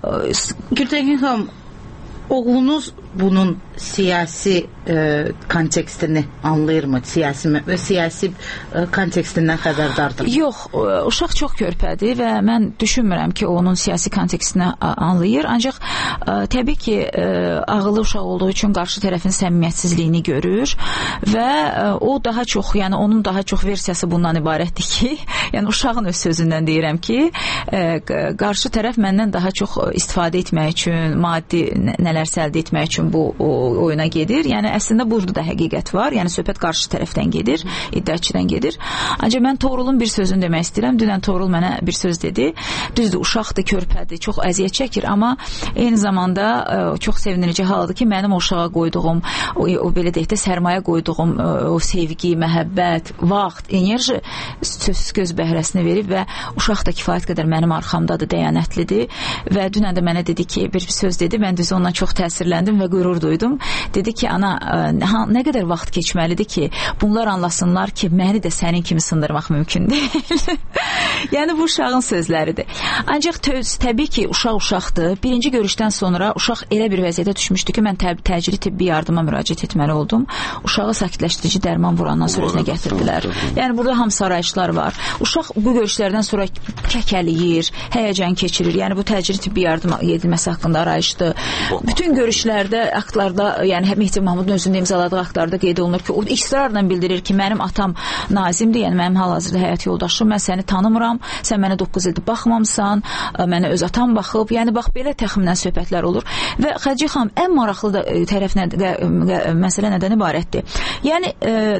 Gültəkin xanım, oğlunuz bunun siyasi kontekstini anlayırmı? Siyasi kontekstindən xəbərdardır? Yox, uşaq çox körpədir və mən düşünmürəm ki, onun siyasi kontekstini anlayır. Ancaq təbii ki, ağıllı uşaq olduğu üçün qarşı tərəfin səmimiyyətsizliyini görür və o daha çox, yəni onun daha çox versiyası bundan ibarətdir ki, yəni uşağın öz sözündən deyirəm ki, qarşı tərəf məndən daha çox istifadə etmək üçün, maddi nələrsə əldə etmək üçün bu oyuna gedir. Yəni əslində burada da həqiqət var. Yəni söhbət qarşı tərəfdən gedir, iddiaçıdan gedir. Ancaq mən Toğrulun bir sözünü demək istəyirəm. Dünən Toğrul mənə bir söz dedi. Düzdür, uşaqdır, körpədir, çox əziyyət çəkir, amma eyni zamanda çox sevindirici haldır ki, mənim o uşağa qoyduğum, o belə deyək də sərmayə qoyduğum o sevgi, məhəbbət, vaxt, enerji sözsüz göz bəhrəsini verib və uşaq da kifayət qədər mənim arxamdadır, dəyanətlidir və dünən də mənə dedi ki, bir söz dedi, mən düzü ondan çox təsirləndim və qürur duydum. Dedi ki, ana, nə qədər vaxt keçməlidir ki, bunlar anlasınlar ki, məni də sənin kimi sındırmaq mümkün deyil. Yəni, bu uşağın sözləridir. Ancaq təbii ki, uşaq uşaqdır. Birinci görüşdən sonra uşaq elə bir vəziyyətə düşmüşdü ki, mən təcili tibbi yardıma müraciət etməli oldum. Uşağı sakitləşdirici dərman vurandan sonra özünə gətirdilər. Yəni, burada hamısı arayışlar var. Uşaq bu görüşlərdən sonra kəkəliyir, həyəcan keçirir. Yəni, bu təcili tibbi yardım edilməsi haqqında arayışdır. Bütün görüşlərdə, aktlarda, yəni Mehdi Mahmudun özünün imzaladığı aktlarda qeyd olunur ki, o israrla bildirir ki, mənim atam Nazimdir, yəni mənim hal-hazırda həyat yoldaşım, mən səni tanımıram, sən mənə 9 ildir baxmamısan, mənə öz atam baxıb, yəni bax, belə təxminən söhbətlər olur. Və Xədicə xanım, ən maraqlı da tərəf məsələ nədən ibarətdir? Yəni,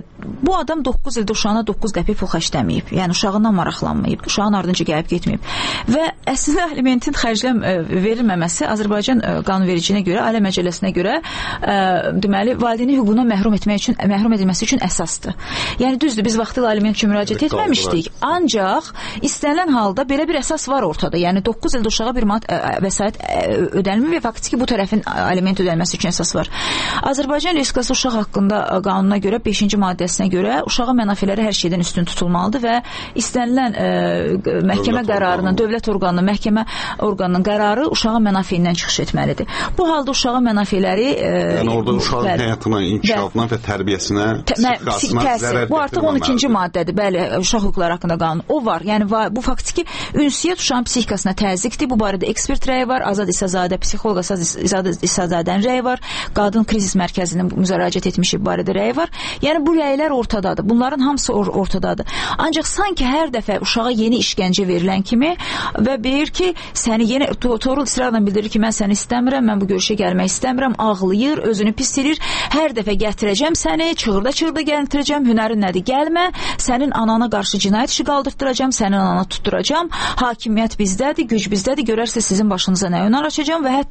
bu adam 9 ildir uşağına 9 qəpik pul xərcləməyib, yəni uşağından maraqlanmayıb, uşağın ardınca gəlib getməyib. Və əslində alimentin verilməməsi Azərbaycan qanunvericiliyinə görə, Ailə Məcəlləsinə görə deməli, valideynin hüququndan məhrum edilməsi üçün əsasdır. Yəni, düzdür, biz vaxtilə aliment üçün müraciət etməmişdik, ancaq istənilən halda belə bir əsas var ortada. Yəni, 9 ildə uşağa bir manat vəsait ödənilmir və faktiki bu tərəfin aliment ödənilməsi üçün əsas var. Azərbaycan Respublikası uşaq haqqında qanununa görə, 5-ci maddəsinə görə uşağın mənafeləri hər şeydən üstün tutulmalıdır və istənilən məhkəmə qərarının, dövlət orqanının, məhkəmə orqanının qərarı uşağın mənafiyindən çıxış etməlidir. Bu halda uşağın mənafeləri yəni orada uşağın həyatına, inkişafına və tərbiyəsinə, psixikasına zərər gətirməməlidir. Bu artıq 12-ci maddədir, bəli, uşaq hüquqları haqqında qanun. O var, yəni bu faktiki ünsiyyət uşağın psixikasına təzyiqdir. Bu barədə ekspert rəyi var, Azad İsazadə, psixoloq Azad İsazadənin rəyi var, Qadın Krizis Mərkəzinin müraciət etmişi bu barədə rəyi var. Yəni bu rəylər ortadadır. Bunların hamısı ortadadır. Ancaq sanki hər dəfə uşağa yeni işgəncə verilən kimi və deyir ki, səni yenə Toğrul israrla bildirir ki, mən səni istəmirəm, mən bu görüşə gəlmək istəmirəm, ağlayır, özünü pis edir. Hər dəfə gətirəcəm səni, çığırda gətirəcəm, hünərin nədir, gəlmə, sənin anana qarşı cinayət işi qaldırtdıracam, sənin anana tutturacam, hakimiyyət bizdədir, güc bizdədir, görərsiniz sizin başınıza nə yönər açacam və hətta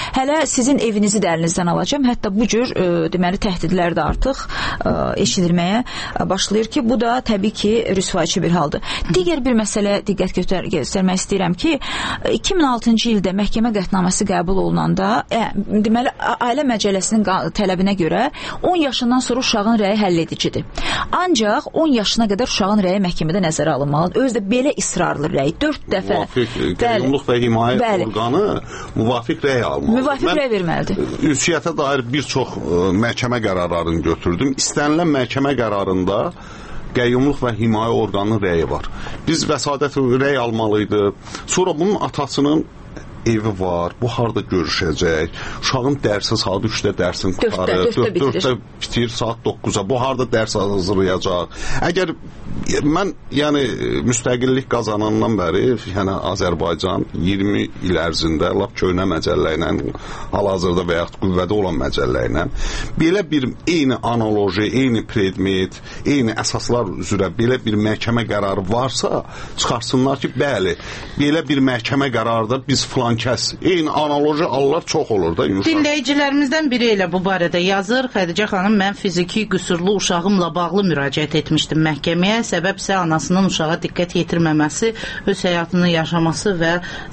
hələ sizin evinizi də əlinizdən alacağam. Hətta bu cür deməli təhdidlər də artıq eşidilməyə başlayır ki, bu da təbii ki, rüsvayçı bir haldır. Digər bir məsələ diqqət göstərmək istəyirəm ki, 2006-cı ildə məhkəmə qətnaməsi qəbul olunanda, deməli, Ailə Məcəlləsinin tələbinə görə 10 yaşından sonra uşağın rəyi həll edicidir. Ancaq 10 yaşına qədər uşağın rəyi məhkəmədə nəzərə alınmalıdır. Özü də belə israrlı rəy 4 dəfə. Müvafiq qəyyumluq və himayə orqanı müvafiq rəy almalıdır. Müvafiq rəy verməlidir. Ünsiyyətə dair bir çox məhkəmə qərarlarını götürdüm. İstənilən məhkəmə qərarında qəyyumluq və himayə orqanının rəyi var. Biz vəsadət rəy almalıydı. Sonra bunun atasının evi var, bu harda görüşəcək, uşağın dərsi saat 3-də dərsin qutarır, 4-də bitir, saat 9-a, bu harda dərs hazırlayacaq. Əgər mən, yəni, müstəqillik qazanandan bəri, yəni, Azərbaycan 20 il ərzində lap köhnə məcəllə ilə, hal-hazırda və yaxud qüvvədə olan məcəllə ilə, belə bir eyni analoji, eyni predmet, eyni əsaslar üzrə belə bir məhkəmə qərarı varsa, çıxarsınlar ki, bəli, belə bir məhkəmə qərarda biz filan kəs, eyni analoji allar çox olur da. Dinləyicilərimizdən biri elə bu barədə yazır. Xədicə xanım, mən fiziki qüsurlu uşağımla bağlı müraciət etmişdim məhkəməyə. Səbəb isə anasının uşağa diqqət yetirməməsi, öz həyatını yaşaması və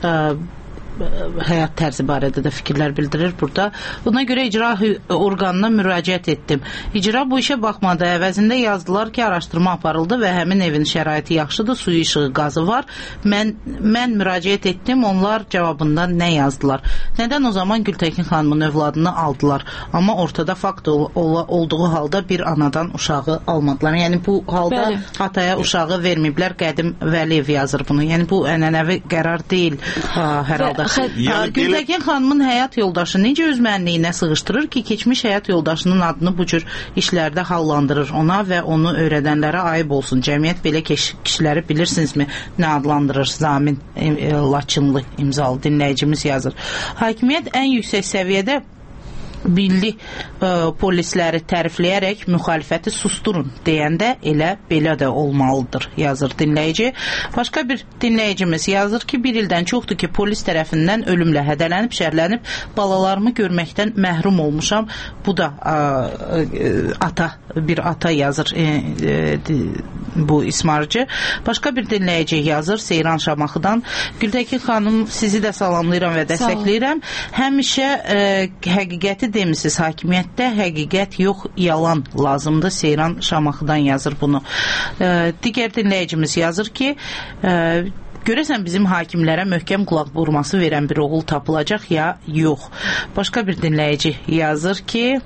həyat tərzi barədə də fikirlər bildirir burada. Buna görə icra orqanına müraciət etdim. İcra bu işə baxmadı. Əvəzində yazdılar ki, araşdırma aparıldı və həmin evin şəraiti yaxşıdır, suyu, işığı, qazı var. Mən müraciət etdim, onlar cavabından nə yazdılar? Nədən o zaman Gültəkin xanımın övladını aldılar? Amma ortada fakt olduğu halda bir anadan uşağı almadılar. Yəni bu halda ataya uşağı verməyiblər. Qədim Vəliyev yazır bunu. Yəni bu ənənəvi qərar deyil hər halda. Gültəkin xanımın həyat yoldaşı necə öz mənliyinə sığışdırır ki, keçmiş həyat yoldaşının adını bu cür işlərdə hallandırır ona və onu öyrədənlərə ayıb olsun. Cəmiyyət belə kişiləri bilirsinizmi nə adlandırır? Zamin Laçınlı imzalı dinləyicimiz yazır. Hakimiyyət ən yüksək səviyyədə milli polisləri tərifləyərək müxalifəti susturun deyəndə elə belə də olmalıdır, yazır dinləyici. Başqa bir dinləyicimiz yazır ki, bir ildən çoxdur ki, polis tərəfindən ölümlə hədələnib, şərlənib, balalarımı görməkdən məhrum olmuşam. Bu da bir ata yazır bu ismarcı. Başqa bir dinləyici yazır Seyran Şamaxıdan. Gültəkin xanım, sizi də salamlayıram və dəstəkləyirəm. Həmişə həqiqəti demişsiniz, hakimiyyətdə həqiqət yox, yalan lazımdır. Seyran Şamaxıdan yazır bunu. Digər dinləyicimiz yazır ki, görəsən bizim hakimlərə möhkəm qulaq vurması verən bir oğul tapılacaq ya yox. Başqa bir dinləyici yazır ki,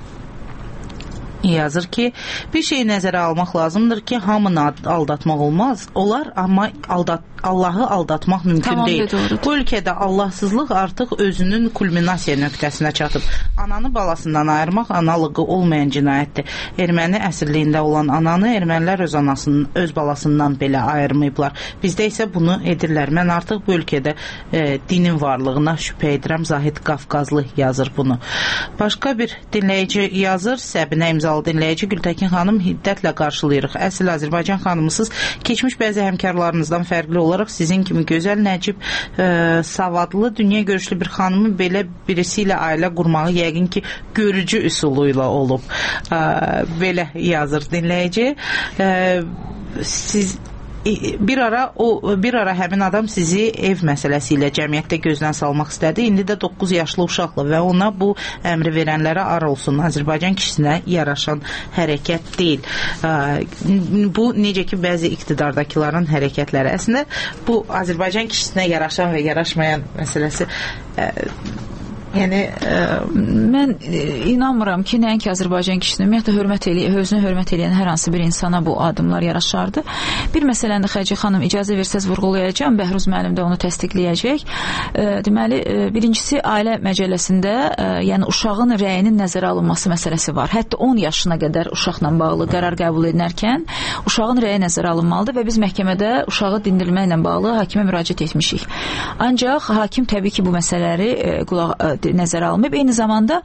bir şeyi nəzərə almaq lazımdır ki, hamını aldatmaq olmaz. Olar, amma Allahı aldatmaq mümkün deyil. Bu ölkədə Allahsızlıq artıq özünün kulminasiya nöqtəsinə çatıb. Ananı balasından ayırmaq analığı olmayan cinayətdir. Erməni əsirliyində olan ananı ermənilər öz balasından belə ayırmayıblar. Bizdə isə bunu edirlər. Mən artıq bu ölkədə dinin varlığına şübhə edirəm. Zahid Qafqazlı yazır bunu. Başqa bir dinləyici yazır, Səbinə imzalı dinləyici. Gültəkin xanım, hiddətlə qarşılayırıq. Əsl Azərbaycan xanımısınız. Keçmiş bəzi həmkarlarınızdan fərqli olaraq sizin kimi gözəl, nəcib, savadlı, dünya görüşlü bir xanımın belə birisi ilə ailə qurmağı yəqin ki, görücü üsulu ilə olub. Belə yazır dinləyici. Siz bir ara həmin adam sizi ev məsələsi ilə cəmiyyətdə gözdən salmaq istədi. İndi də 9 yaşlı uşaqla və ona bu əmri verənlərə ar olsun. Azərbaycan kişisinə yaraşan hərəkət deyil. Bu necə ki, bəzi iqtidardakıların hərəkətləri. Əslində, bu Azərbaycan kişisinə yaraşan və yaraşmayan məsələsi mən inanmıram ki, nəinki Azərbaycan kişinin ümumiyyətlə özünə hörmət eləyən hər hansı bir insana bu adımlar yaraşardı. Bir məsələni də Xədicə xanım icazə versəz vurğulayacağam, Bəhruz müəllim də onu təsdiqləyəcək. Deməli, birincisi Ailə Məcəlləsində yəni uşağın rəyinin nəzərə alınması məsələsi var. Hətta 10 yaşına qədər uşaqla bağlı qərar qəbul edinərkən uşağın rəyi nəzərə alınmalıdır və biz məhkəmədə uşağı dindirməklə bağlı hakimə müraciət etmişik. Ancaq hakim təbii ki, bu məsələləri nəzərə alınmayıb. Eyni zamanda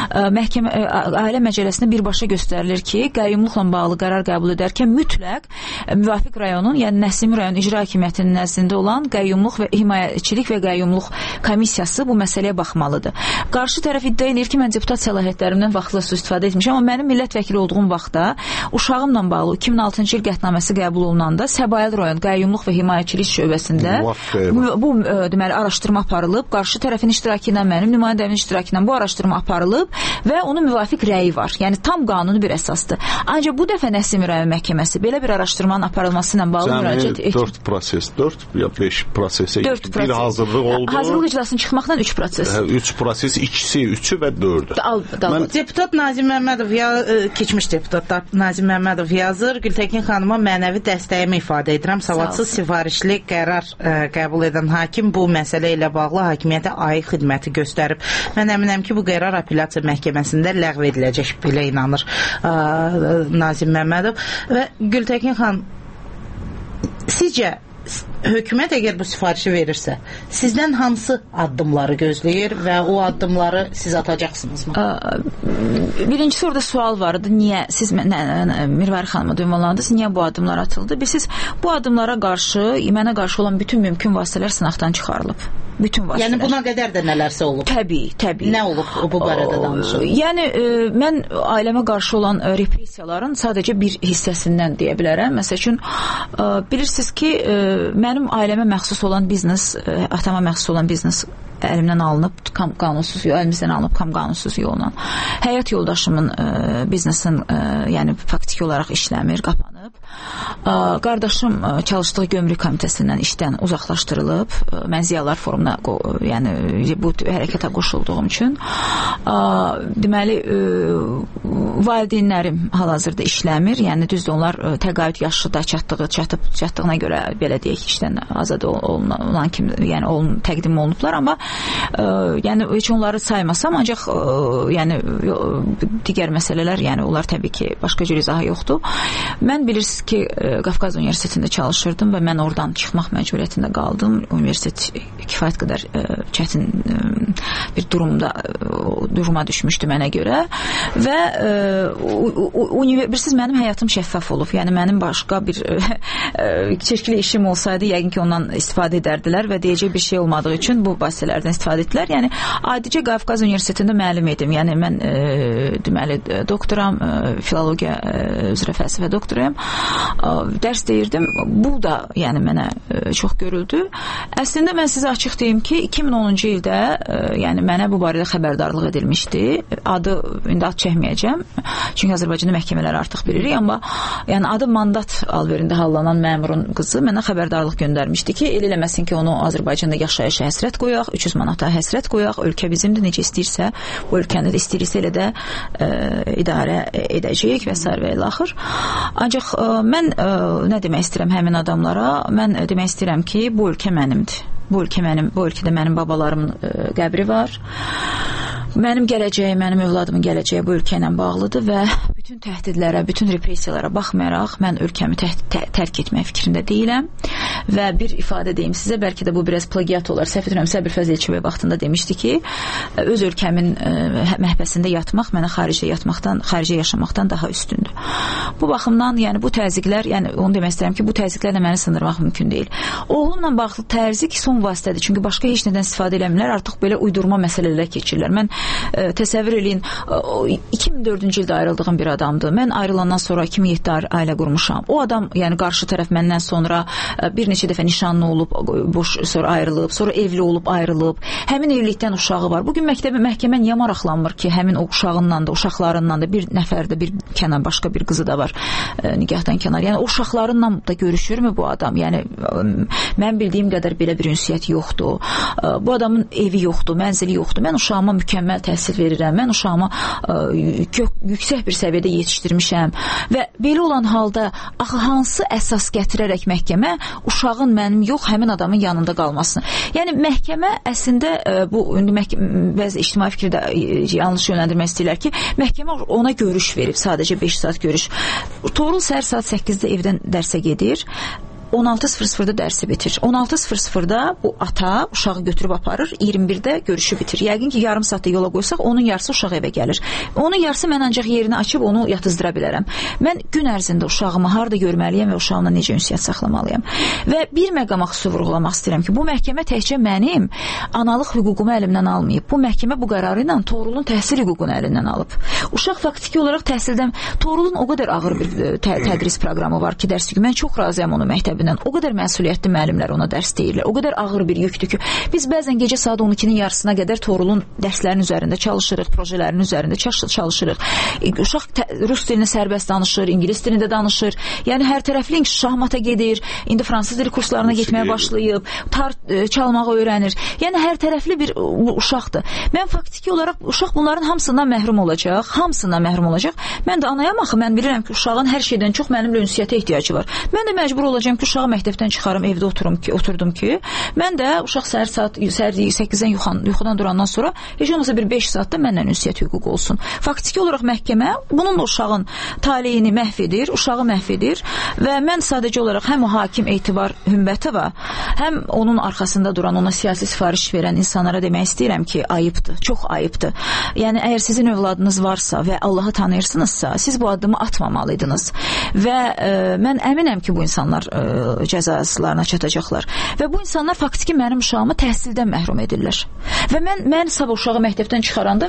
Ailə Məcəlləsində birbaşa göstərilir ki, qəyyumluqla bağlı qərar qəbul edərkən mütləq müvafiq rayonun, yəni Nəsimi rayon icra hakimiyyətinin nəzdində olan qəyyumluq və himayəçilik və qəyyumluq komissiyası bu məsələyə baxmalıdır. Qarşı tərəf iddia edir ki, mən deputat səlahiyyətlərimdən vaxtla istifadə etmişəm, amma mənim millət vəkili olduğum vaxtda uşağımla bağlı 2006-cı il qətnaməsi qəbul olunanda Səbail rayon qəyyumluq və himayəçilik şöbəsində bu deməli araşdırma aparılıb, qarşı tərəfin iştirakı ilə mənim nümayəndəmin iştirakı ilə bu araşdırma aparılıb və onun müvafiq rəyi var. Yəni tam qanuni bir əsasdır. Ancaq bu dəfə Nəsimi rayon məhkəməsi belə bir araşdırmanın aparılması ilə bağlı müraciət etdi. 4 ya 5 prosesə bir hazırlıq oldu. Hazırlıq iclasının çıxmaqdan 3 proses. 3 proses, 2-si, 3-ü və 4-ü. Deputat Nazim Məmmədov, keçmiş deputat Nazim Məmmədov yazır, Gültəkin xanıma mənəvi dəstəyimi ifadə edirəm. Savadsız sifarişli qərar qəbul edən hakim bu məsələ ilə bağlı hakimiyyətə aid xidməti göstərib. Mən əminəm ki, bu qərar apellyasiya məhkəməsində ləğv ediləcək, belə inanır Nazim Məmmədov. Və Gültəkin xan, sizcə hökumət əgər bu sifarişi verirsə, sizdən hansı addımları gözləyir və o addımları siz atacaqsınızmı? Birincisi orada sual vardı. Niyə siz Mirvari xanıma ünvanlandınız? Niyə bu addımlar atıldı? Siz bu addımlara qarşı, mənə qarşı olan bütün mümkün vasitələr sınaqdan çıxarılıb. Bütün vasitələr. Yəni buna qədər də nələrsə olub? Təbii. Nə olub bu barədə danışın? Yəni mən ailəmə qarşı olan repressiyaların sadəcə bir hissəsindən deyə bilərəm. Məsəl üçün bilirsiniz ki, mənim ailəmə məxsus olan biznes, atama məxsus olan biznes əlimdən alınıb, əlimizdən alınıb qanunsuz yolla. Həyat yoldaşımın biznesin yəni faktiki olaraq işləmir, qapanıb. Qardaşım çalışdığı gömrük komitəsindən işdən uzaqlaşdırılıb. Mən Ziyalar forumuna, yəni bu hərəkətə qoşulduğum üçün. Deməli, valideynlərim hal-hazırda işləmir. Yəni düzdür, onlar təqaüd yaşı da çatdığına görə belə deyək, işdən azad olan kimi, yəni təqdim olunublar, amma yəni heç onları saymasam, ancaq yəni digər məsələlər, yəni onlar təbii ki, başqa cür izahı yoxdur. Mən bilirsiniz ki, Qafqaz Universitetində çalışırdım və mən oradan çıxmaq məcburiyyətində qaldım. Universitet kifayət qədər çətin bir duruma düşmüşdü mənə görə və bilirsiniz, mənim həyatım şəffaf olub. Yəni mənim başqa bir çirkli işim olsaydı, yəqin ki, ondan istifadə edərdilər və deyəcək bir şey olmadığı üçün bu vasitələrdən istifadə etdilər. Yəni adicə Qafqaz Universitetində müəllim idim. Yəni mən deməli doktoram, filologiya üzrə fəlsəfə doktoruyam. Dərs deyirdim. Bu da yəni mənə çox görüldü. Əslində mən sizə açıq deyim ki, 2010-cu ildə yəni mənə bu barədə xəbərdarlıq edilmişdi. Adı indi ad çəkməyəcəm. Çünki Azərbaycanda məhkəmələri artıq bilirik, amma yəni adı mandat alverində hallanan məmurun qızı mənə xəbərdarlıq göndərmişdi ki, el eləməsin ki, onu Azərbaycanda yaşayışa həsrət qoyaq, 300 manata həsrət qoyaq, ölkə bizimdir, necə istəyirsə, bu ölkəni də istəyirsə elə də idarə edəcəyik və s. və ilaxır. Ancaq mən nə demək istəyirəm həmin adamlara? Mən demək istəyirəm ki, bu ölkə mənimdir. Bu ölkədə mənim babalarımın qəbri var. Mənim gələcəyim, mənim övladımın gələcəyi bu ölkə ilə bağlıdır və bütün təhdidlərə, bütün repressiyalara baxmayaraq mən ölkəmi tərk etmək fikrində deyiləm və bir ifadə deyim sizə, bəlkə də bu biraz plagiat olar. Səhv etmirəm, Səbir Fəzil Elçibəy vaxtında demişdi ki, öz ölkəmin məhbəsində yatmaq mənə xaricdə yatmaqdan, xaricdə yaşamaqdan daha üstündür. Bu baxımdan, yəni bu təzyiqlər, yəni onu demək istəyirəm ki, bu təzyiqlərlə məni sındırmaq mümkün deyil. Oğlumla bağlı təzyiq son vasitədir, çünki başqa heç nədən istifadə eləmirlər, artıq belə uydurma məsələlərə keçirlər. Mən təsəvvür eləyin, 2004-cü ildə ayrıldığım bir adamdır. Mən ayrılandan sonra 2007-də ailə qurmuşam. O adam, yəni qarşı tərəf məndən sonra bir neçə dəfə nişanlı olub, sonra ayrılıb, sonra evli olub, ayrılıb. Həmin evlilikdən uşağı var. Bugün məhkəmə niyə maraqlanmır ki, həmin o uşağından da, uşaqlarından da bir nəfər də, bir kənar, başqa bir qızı da var nikahdan kənar. Yəni o uşaqlarınla da görüşürmü bu adam? Yəni mən bildiyim qədər belə bir ünsiyyət yoxdur. Bu adamın evi yoxdur, mənzili yoxdur. Mən uşağıma mükəmməl təhsil verirəm. Mən uşağıma yüksək bir səviyyədə yetişdirmişəm və belə olan halda axı hansı əsas gətirərək məhkəmə uşağın mənim yox, həmin adamın yanında qalmasını. Yəni məhkəmə əslində bu bəzi ictimai fikirdə yanlış yönləndirmək istəyirlər ki, məhkəmə ona görüş verib, sadəcə 5 saat görüş. Toğrul səhər saat 8-də evdən dərsə gedir. 16:00-da dərsi bitir. 16:00-da bu ata uşağı götürüb aparır, 21-də görüşü bitir. Yəqin ki, yarım saatda yola qoysaq, onun yarısı uşaq evə gəlir. Onun yarısı mən ancaq yerini açıb onu yatızdıra bilərəm. Mən gün ərzində uşağımı harda görməliyəm və uşağımla necə ünsiyyət saxlamalıyam. Və bir məqama xüsusi vurğulamaq istəyirəm ki, bu məhkəmə təkcə mənim analıq hüququmu əlimdən almayıb. Bu məhkəmə bu qərarı ilə Toğrulun təhsil hüququnu əlindən alıb. Uşaq faktiki olaraq təhsildən Toğrulun o qədər ağır bir tədris proqramı var ki, dərs yükü. Mən çox razıyam onun məktəbindən. O qədər məsuliyyətli müəllimlər ona dərs deyirlər. O qədər ağır bir yükdür ki, biz bəzən gecə saat 12-nin yarısına qədər Toğrulun dərslərinin üzərində çalışırıq, projelərinin üzərində çalışırıq. Uşaq rus dilini sərbəst danışır, ingilis dilində danışır. Yəni hər tərəfli şahmata gedir, indi fransız dili kurslarına getməyə başlayıb, tar çalmağı öyrənir. Yəni hər tərəfli bir uşaqdır. Mən faktiki olaraq uşaq bunların hamısından məhrum olacaq, Mən də anayam axı, mən bilirəm ki, uşağın hər şeydən çox mənimlə ünsiyyətə ehtiyacı var. Mən də məcbur olacağam ki, uşağı məktəbdən çıxarım, evdə oturdum ki, mən də uşaq səhər 8-dən yuxudan durandan sonra heç olmasa bir 5 saatda mənlə ünsiyyət hüququ olsun. Faktiki olaraq məhkəmə bununla uşağın taleyini məhv edir, uşağı məhv edir və mən sadəcə olaraq həm o hakim Etibar Hümbətova, həm onun arxasında duran, ona siyasi sifariş verən insanlara demək istəyirəm ki, ayıbdır, çox ayıbdır. Yəni, əgər sizin övladınız varsa və Allahı tanıyırsınızsa, siz bu addımı atmamalıydınız. Və mən əminəm ki, bu insanlar cəzalarına çatacaqlar. Və bu insanlar faktiki mənim uşağımı təhsildən məhrum edirlər. Və mən sabah uşağı məktəbdən çıxaranda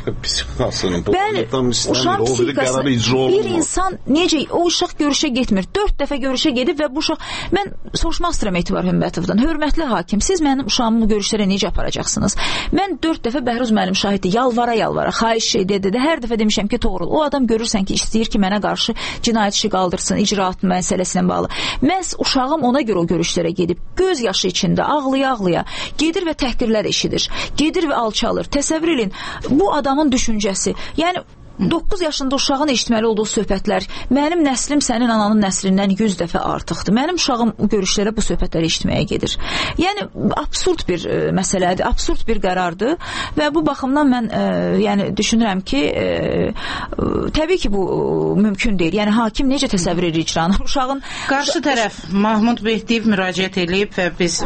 uşağın psixikasını bir insan necə, o uşaq görüşə getmir. 4 dəfə görüşə gedib və bu uşaq, mən soruşmaq istəyirəm Etibar Hümbətovdan, hörmətli hakim, siz mənim uşağımı bu görüşlərə necə aparacaqsınız? Mən 4 dəfə Bəhruz müəllim şahiddir, yalvara, xahiş dedi, hər dəfə demişəm ki, Toğrul, o adam görürsən ki, istəyir ki, mənə qarşı cinayət işi qaldırsın, icraat məsələsinə bağlı. Məhz uşağım ona görə o görüşlərə gedib, göz yaşı içində, ağlaya, gedir və təhqirlər eşidir, gedir və alçalır. Təsəvvür edin, bu adamın düşüncəsi, yəni 9 yaşında uşağın eşitməli olduğu söhbətlər, mənim nəslim sənin ananın nəslindən 100 dəfə artıqdır. Mənim uşağım görüşlərə bu söhbətləri eşitməyə gedir. Yəni, absurd bir məsələdir, absurd bir qərardır və bu baxımdan mən düşünürəm ki, təbii ki, bu mümkün deyil. Yəni, hakim necə təsəvvür edir icranı? Uşağın... Qarşı tərəf Mahmud Mehdiyev müraciət edib və biz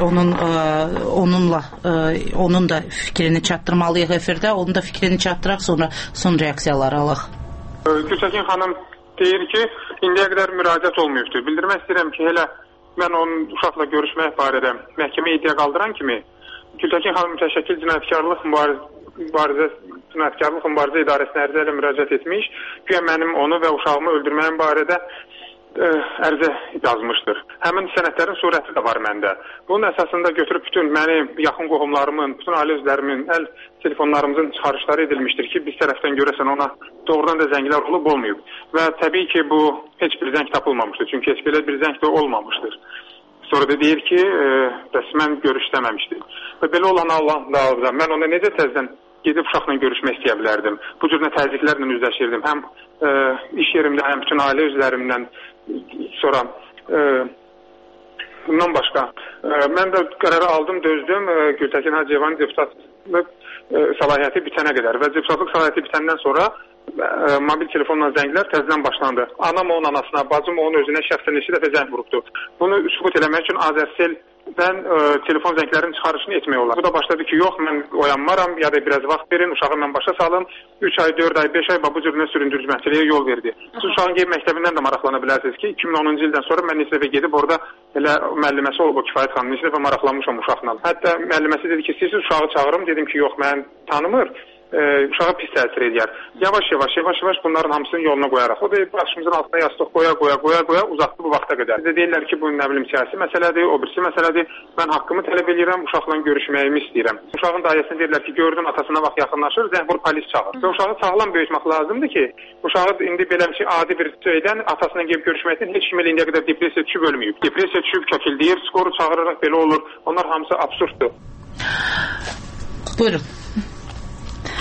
onun da fikrini çatdırmalıyıq efirdə, onun da fikrini çatdıraq, sonra son reaksiyaları alaq. Gülçəkin xanım deyir ki, indiyə qədər müraciət olmayıbdır. Bildirmək istəyirəm ki, elə mən onun uşaqla görüşmək barədə məhkəmə iddia qaldıran kimi Gülçəkin xanım mütəşəkkil cinayətkarlıq mübarizə idarəsinə ərizə ilə müraciət etmiş. Güya mənim onu və uşağımı öldürməyim barədə ərizə yazmışdır. Həmin sənədlərin surəti də var məndə. Bunun əsasında götürüb bütün mənim yaxın qohumlarımın, bütün ailə üzvlərimin əl telefonlarımızın çıxarışları edilmişdir ki, biz tərəfdən görəsən ona doğrudan da zənglər olmayıb. Və təbii ki, bu heç bir zəng tapılmamışdır. Çünki heç belə bir zəng də olmamışdır. Sonra da deyir ki, rəsmən görüşləməmişdir. Və belə olan Allah, mən ona necə təzdən gedib uşaqla görüşmək istəyə bilərdim. Bu cür təzyiqlərlə üzləşirdim. Həm iş yerimdə, həm bütün ailə üzvlərimdən. Sonra bundan başqa mən də qərarı aldım, dözdüm Gültəkin Hacıyevanın deputatlıq səlahiyyəti bitənə qədər və deputatlıq səlahiyyəti bitəndən sonra mobil telefonla zənglər təzədən başlandı. Anam onun anasına, bacım onun özünə şəxsən neçə dəfə zəng vurubdu. Bunu sübut eləmək üçün Azərseldən telefon zənglərinin çıxarışını etmək olar. Bu da başladı ki, yox, mən oyanmaram, ya da biraz vaxt verin, uşağı mən başa salım. 3 ay, 4 ay, 5 ay bu cür süründürücü məsələyə yol verdi. Siz uşağın qeyb məktəbindən də maraqlana bilərsiniz ki, 2010-cu ildən sonra mən neçə dəfə gedib orada elə müəlliməsi olub o Kifayət xanım, neçə dəfə maraqlanmışam uşaqla. Hətta müəlliməsi dedi ki, siz uşağı çağırım, dedim ki, yox, mən tanımır. Uşağa pis təsir edir. Yavaş-yavaş bunların hamısını yoluna qoyaraq. O da başımızın altına yastıq qoya uzatdı bu vaxta qədər. Bizə deyirlər ki, bu nə bilim siyasi məsələdir, o birisi məsələdir. Mən haqqımı tələb edirəm, uşaqla görüşməyimi istəyirəm. Uşağın dairəsində deyirlər ki, gördün atasına vaxt yaxınlaşır, zəng vur polis çağır. Və uşağı sağlam böyütmək lazımdır ki, uşağı indi belə bir şey adi bir şeydən atasına gəlib görüşməkdən heç kim indiyə qədər depressiya düşüb ölməyib. Depressiya düşüb kəkildiyir, skoru çağıraraq belə olur. Onlar hamısı absurddur. Buyurun.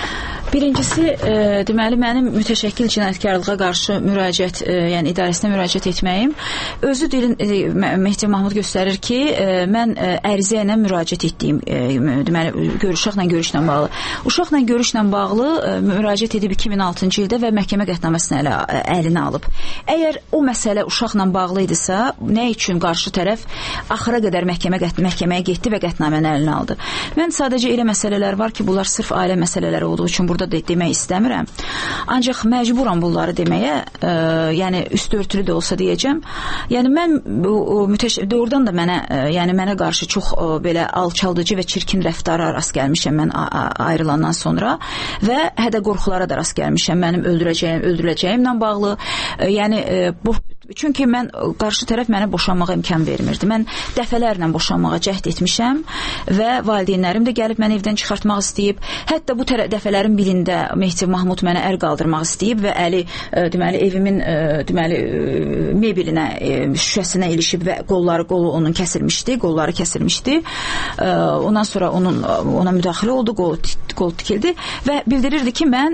Birincisi, deməli, mənim mütəşəkkil cinayətkarlığa qarşı müraciət, yəni idarəsinə müraciət etməyim, özü Mehdi Mahmud göstərir ki, mən ərizə ilə müraciət etdiyim, deməli, uşaqla görüşlə bağlı. Uşaqla görüşlə bağlı müraciət edib 2006-cı ildə və məhkəmə qətnaməsini əlinə alıb. Əgər o məsələ uşaqla bağlı idisə, nə üçün qarşı tərəf axıra qədər məhkəməyə getdi və qətnaməni əlinə aldı? Mən sadəcə elə məsələlər var ki, bunlar sırf ailə məsələləri olduğu üçün burada da demək istəmirəm. Ancaq məcburam bunları deməyə, yəni üstü örtülü də olsa deyəcəm. Yəni mən doğrudan da mənə qarşı çox belə alçaldıcı və çirkin rəftara rast gəlmişəm mən ayrılandan sonra və hədə qorxulara da rast gəlmişəm mənim öldürəcəyimlə bağlı. Yəni çünki mən qarşı tərəf mənə boşanmağa imkan vermirdi. Mən dəfələrlə boşanmağa cəhd etmişəm və valideynlərim də gəlib məni evdən çıxartmaq istəyib. Hətta bu dəfələrin birində Mehdi Mahmud mənə əl qaldırmaq istəyib və əli deməli evimin deməli mebelinə, şüşəsinə ilişib və qolları onun kəsilmişdi, qolları kəsilmişdi. Ondan sonra ona müdaxilə oldu, qol tikildi və bildirirdi ki, mən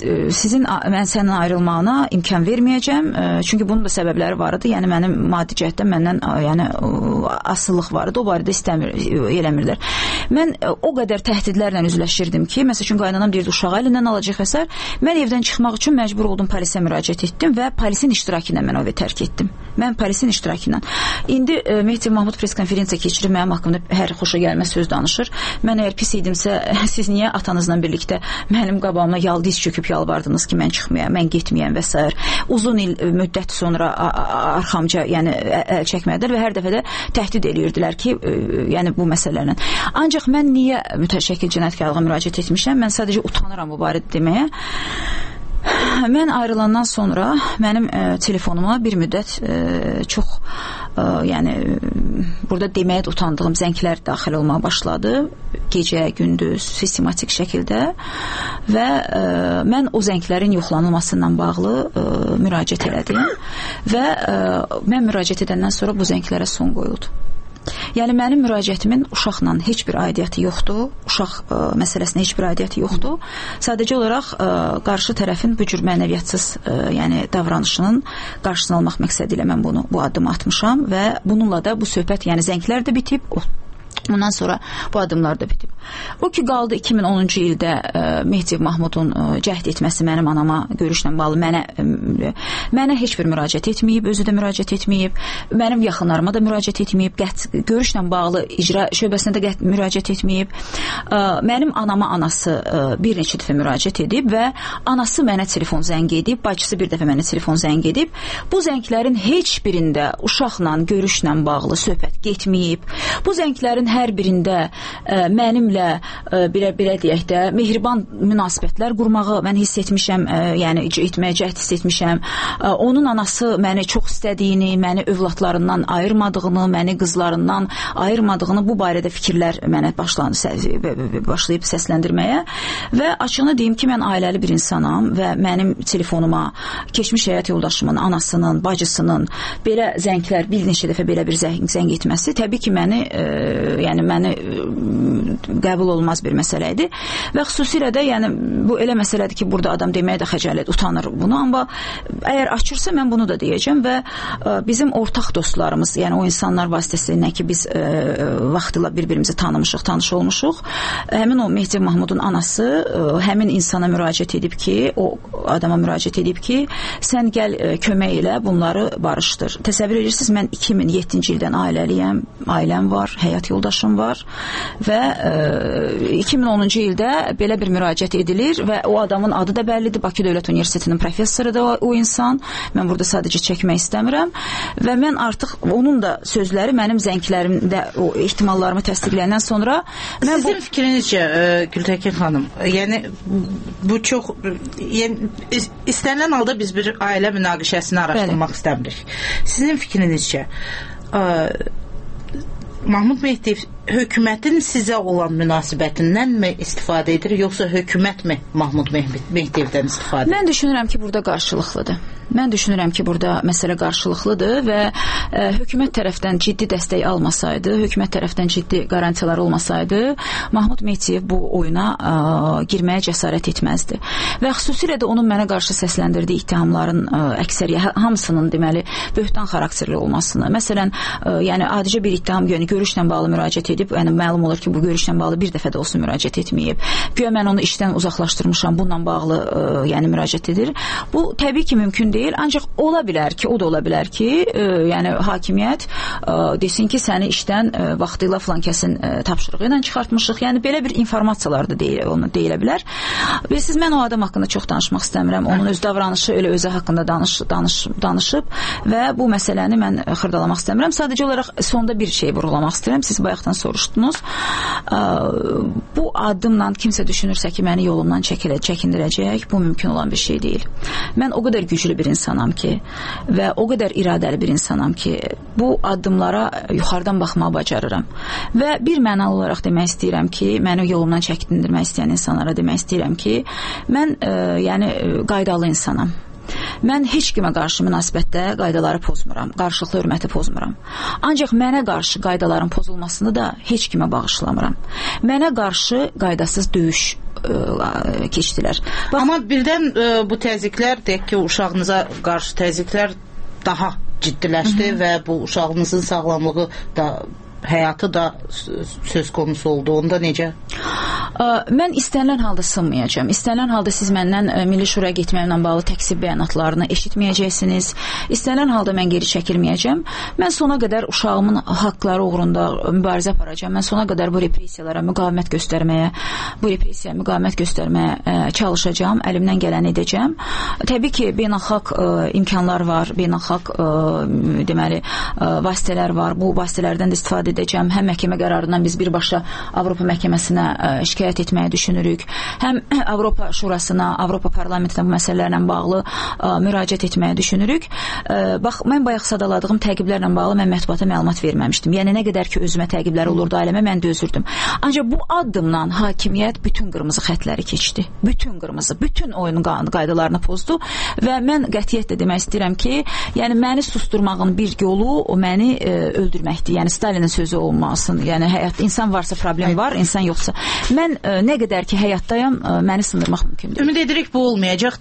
sənin ayrılmağına imkan verməyəcəm. Çünki bunun da səbəbləri var idi. Yəni mənim maddi cəhətdən məndən yəni asıllıq var idi. O barədə eləmirlər. Mən o qədər təhdidlərlə üzləşirdim ki, məsəl üçün qaynanam deyirdi uşağı əlindən alacaq və s. Mən evdən çıxmaq üçün məcbur oldum, polisə müraciət etdim və polisin iştirakı ilə mən o evi tərk etdim. Mən polisin iştirakı ilə. İndi Mehdi Mahmud press-konferensiya keçirib mənim haqqımda hər xoşa gəlməz söz danışır. Mən əgər pis idimsə, siz niyə atanızla birlikdə mənim qabağıma diz çöküb yalvardınız ki, mən çıxmayam, mən getməyəm və s. Uzun il müddət sonra arxamca yəni əl çəkmədilər və hər dəfə də təhdid edirdilər ki, yəni bu məsələlərlə. Ancaq mən niyə mütəşəkkil cinayətkarlığa müraciət etmişəm? Mən sadəcə utanıram bu barədə deməyə. Mən ayrılandan sonra mənim telefonuma bir müddət çox yəni burada deməyə də utandığım zənglər daxil olmağa başladı. Gecə, gündüz, sistematik şəkildə və mən o zənglərin yoxlanılmasından bağlı müraciət elədim və mən müraciət edəndən sonra bu zənglərə son qoyuldu. Yəni mənim müraciətimin uşaqla heç bir aidiyyəti yoxdur, uşaq məsələsinə heç bir aidiyyəti yoxdur. Sadəcə olaraq qarşı tərəfin bu cür mənəviyyatsız yəni davranışının qarşısını almaq məqsədi ilə mən bu addımı atmışam və bununla da bu söhbət, yəni zənglər də bitib. Ondan sonra bu addımlar da bitib. O ki qaldı 2010-cu ildə Mehdi Mahmudun cəhd etməsi mənim anama görüşlə bağlı mənə heç bir müraciət etməyib, özü də müraciət etməyib, mənim yaxınlarıma da müraciət etməyib, görüşlə bağlı icra şöbəsinə də müraciət etməyib. Mənim anama anası bir neçə dəfə müraciət edib və anası mənə telefon zəng edib, bacısı bir dəfə mənə telefon zəng edib. Bu zənglərin heç birində uşaqla görüşlə bağlı söhbət getməyib. Bu zənglərin hər birində mənimlə belə deyək də mehriban münasibətlər qurmağı mən hiss etmişəm, yəni etməyə cəhd hiss etmişəm. Onun anası məni çox istədiyini, məni övladlarından ayırmadığını, məni qızlarından ayırmadığını, bu barədə fikirlər mənə başlayıb səsləndirməyə və açığını deyim ki, mən ailəli bir insanam və mənim telefonuma keçmiş həyat yoldaşımın, anasının, bacısının belə zənglər, bir neçə dəfə belə bir zəng etməsi təbii ki, məni qəbul olmaz bir məsələ idi və xüsusilə də yəni bu elə məsələdir ki, burada adam deməyə də xəcalət, utanır bunu, amma əgər açırsa mən bunu da deyəcəm və bizim ortaq dostlarımız, yəni o insanlar vasitəsilə ki, biz vaxtıyla bir-birimizi tanımışıq, tanış olmuşuq, həmin o Mehdi Mahmudun anası həmin insana müraciət edib ki, o adama müraciət edib ki, sən gəl kömək elə, bunları barışdır. Təsəvvür edirsiniz, mən 2007-ci ildən ailəliyəm, ailəm var, həyat yoldaşım var və 2010-cu ildə belə bir müraciət edilir və o adamın adı da bəllidir, Bakı Dövlət Universitetinin professorudur o insan. Mən burada sadəcə çəkmək istəmirəm və mən artıq onun da sözləri mənim zənglərimdə o ehtimallarımı təsdiqləyəndən sonra Sizin fikrinizcə Gültəkin xanım, yəni bu çox istənilən halda biz bir ailə münaqişəsini araşdırmaq istəmirik. Sizin fikrinizcə Mahmud Mehdi hökumətin sizə olan münasibətindənmi istifadə edir, yoxsa hökumətmi Mahmud Mehdiyevdən istifadə edir? Mən düşünürəm ki, burada qarşılıqlıdır. Mən düşünürəm ki, burada məsələ qarşılıqlıdır və hökumət tərəfdən ciddi dəstək almasaydı, hökumət tərəfdən ciddi qarantiyalar olmasaydı, Mahmud Mehdiyev bu oyuna girməyə cəsarət etməzdi. Və xüsusilə də onun mənə qarşı səsləndirdiyi ittihamların əksəriyyət hamısının deməli böhtan xarakterli olmasını. Məsələn, yəni adicə bir ittiham görüşlə bağlı müraciət edib, yəni məlum olur ki, bu görüşlə bağlı bir dəfə də olsun müraciət etməyib. Güya mən onu işdən uzaqlaşdırmışam, bununla bağlı yəni müraciət edir. Bu təbii ki, mümkün deyil. Ancaq ola bilər ki, o da ola bilər ki, yəni hakimiyyət desin ki, səni işdən vaxtıyla filan kəsin tapşırığı ilə çıxartmışıq. Yəni belə bir informasiyalar da deyilə bilər. Bilirsiniz, mən o adam haqqında çox danışmaq istəmirəm. Onun öz davranışı elə özü haqqında danışıb və bu məsələni mən xırdalamaq istəmirəm. Sadəcə olaraq sonda bir şey vurğulamaq istəyirəm. Siz bayaqdan soruşdunuz. Bu addımla kimsə düşünürsə ki, məni yolumdan çəkindirəcək, bu mümkün olan bir şey deyil. Mən o qədər güclü bir insanam ki və o qədər iradəli bir insanam ki, bu addımlara yuxarıdan baxmağı bacarıram. Və bir mənalı olaraq demək istəyirəm ki, məni yolumdan çəkindirmək istəyən insanlara demək istəyirəm ki, mən yəni qaydalı insanam. Mən heç kimə qarşı münasibətdə qaydaları pozmuram, qarşılıqlı hörməti pozmuram. Ancaq mənə qarşı qaydaların pozulmasını da heç kimə bağışlamıram. Mənə qarşı qaydasız döyüş keçdilər. Amma birdən bu təzyiqlər, deyək ki, uşağınıza qarşı təzyiqlər daha ciddiləşdi və bu uşağınızın sağlamlığı da, həyatı da söz konusu oldu. Onda necə? Mən istənilən halda sınmayacağım. İstənilən halda siz məndən Milli Şuraya getməyimlə bağlı təksib bəyanatlarını eşitməyəcəksiniz. İstənilən halda mən geri çəkilməyəcəm. Mən sona qədər uşağımın haqqları uğrunda mübarizə aparacağım. Mən sona qədər bu repressiyalara müqavimət göstərməyə çalışacağım. Əlimdən gələni edəcəm. Təbii ki, beynəlxalq imkanlar var, beynəlxalq deməli vasitələr var. Bu vasitələrdən də istifadə edəcəm. Həm məhkəmə qərarından biz birbaşa Avropa məhkəməsinə şikayət etməyi düşünürük. Həm Avropa Şurasına, Avropa Parlamentinə bu məsələlərlə bağlı müraciət etməyi düşünürük. Bax, mən bayaq sadaladığım təqiblərlə bağlı mən mətbuata məlumat verməmişdim. Yəni, nə qədər ki, özümə təqiblər olurdu ailəmə, mən dözürdüm. Ancaq bu addımla hakimiyyət bütün qırmızı xətləri keçdi. Bütün oyunun qaydalarını pozdu və mən qətiyyətlə demək istəyirəm ki, yəni məni susturmağın bir yolu o məni öldürməkdir. Yəni, Stalinin sözü olmasın. Yəni, həyatda insan varsa problem var, insan yoxsa. Mən nə qədər ki həyatdayam, məni sındırmaq mümkün deyil. Ümid edirik bu olmayacaq.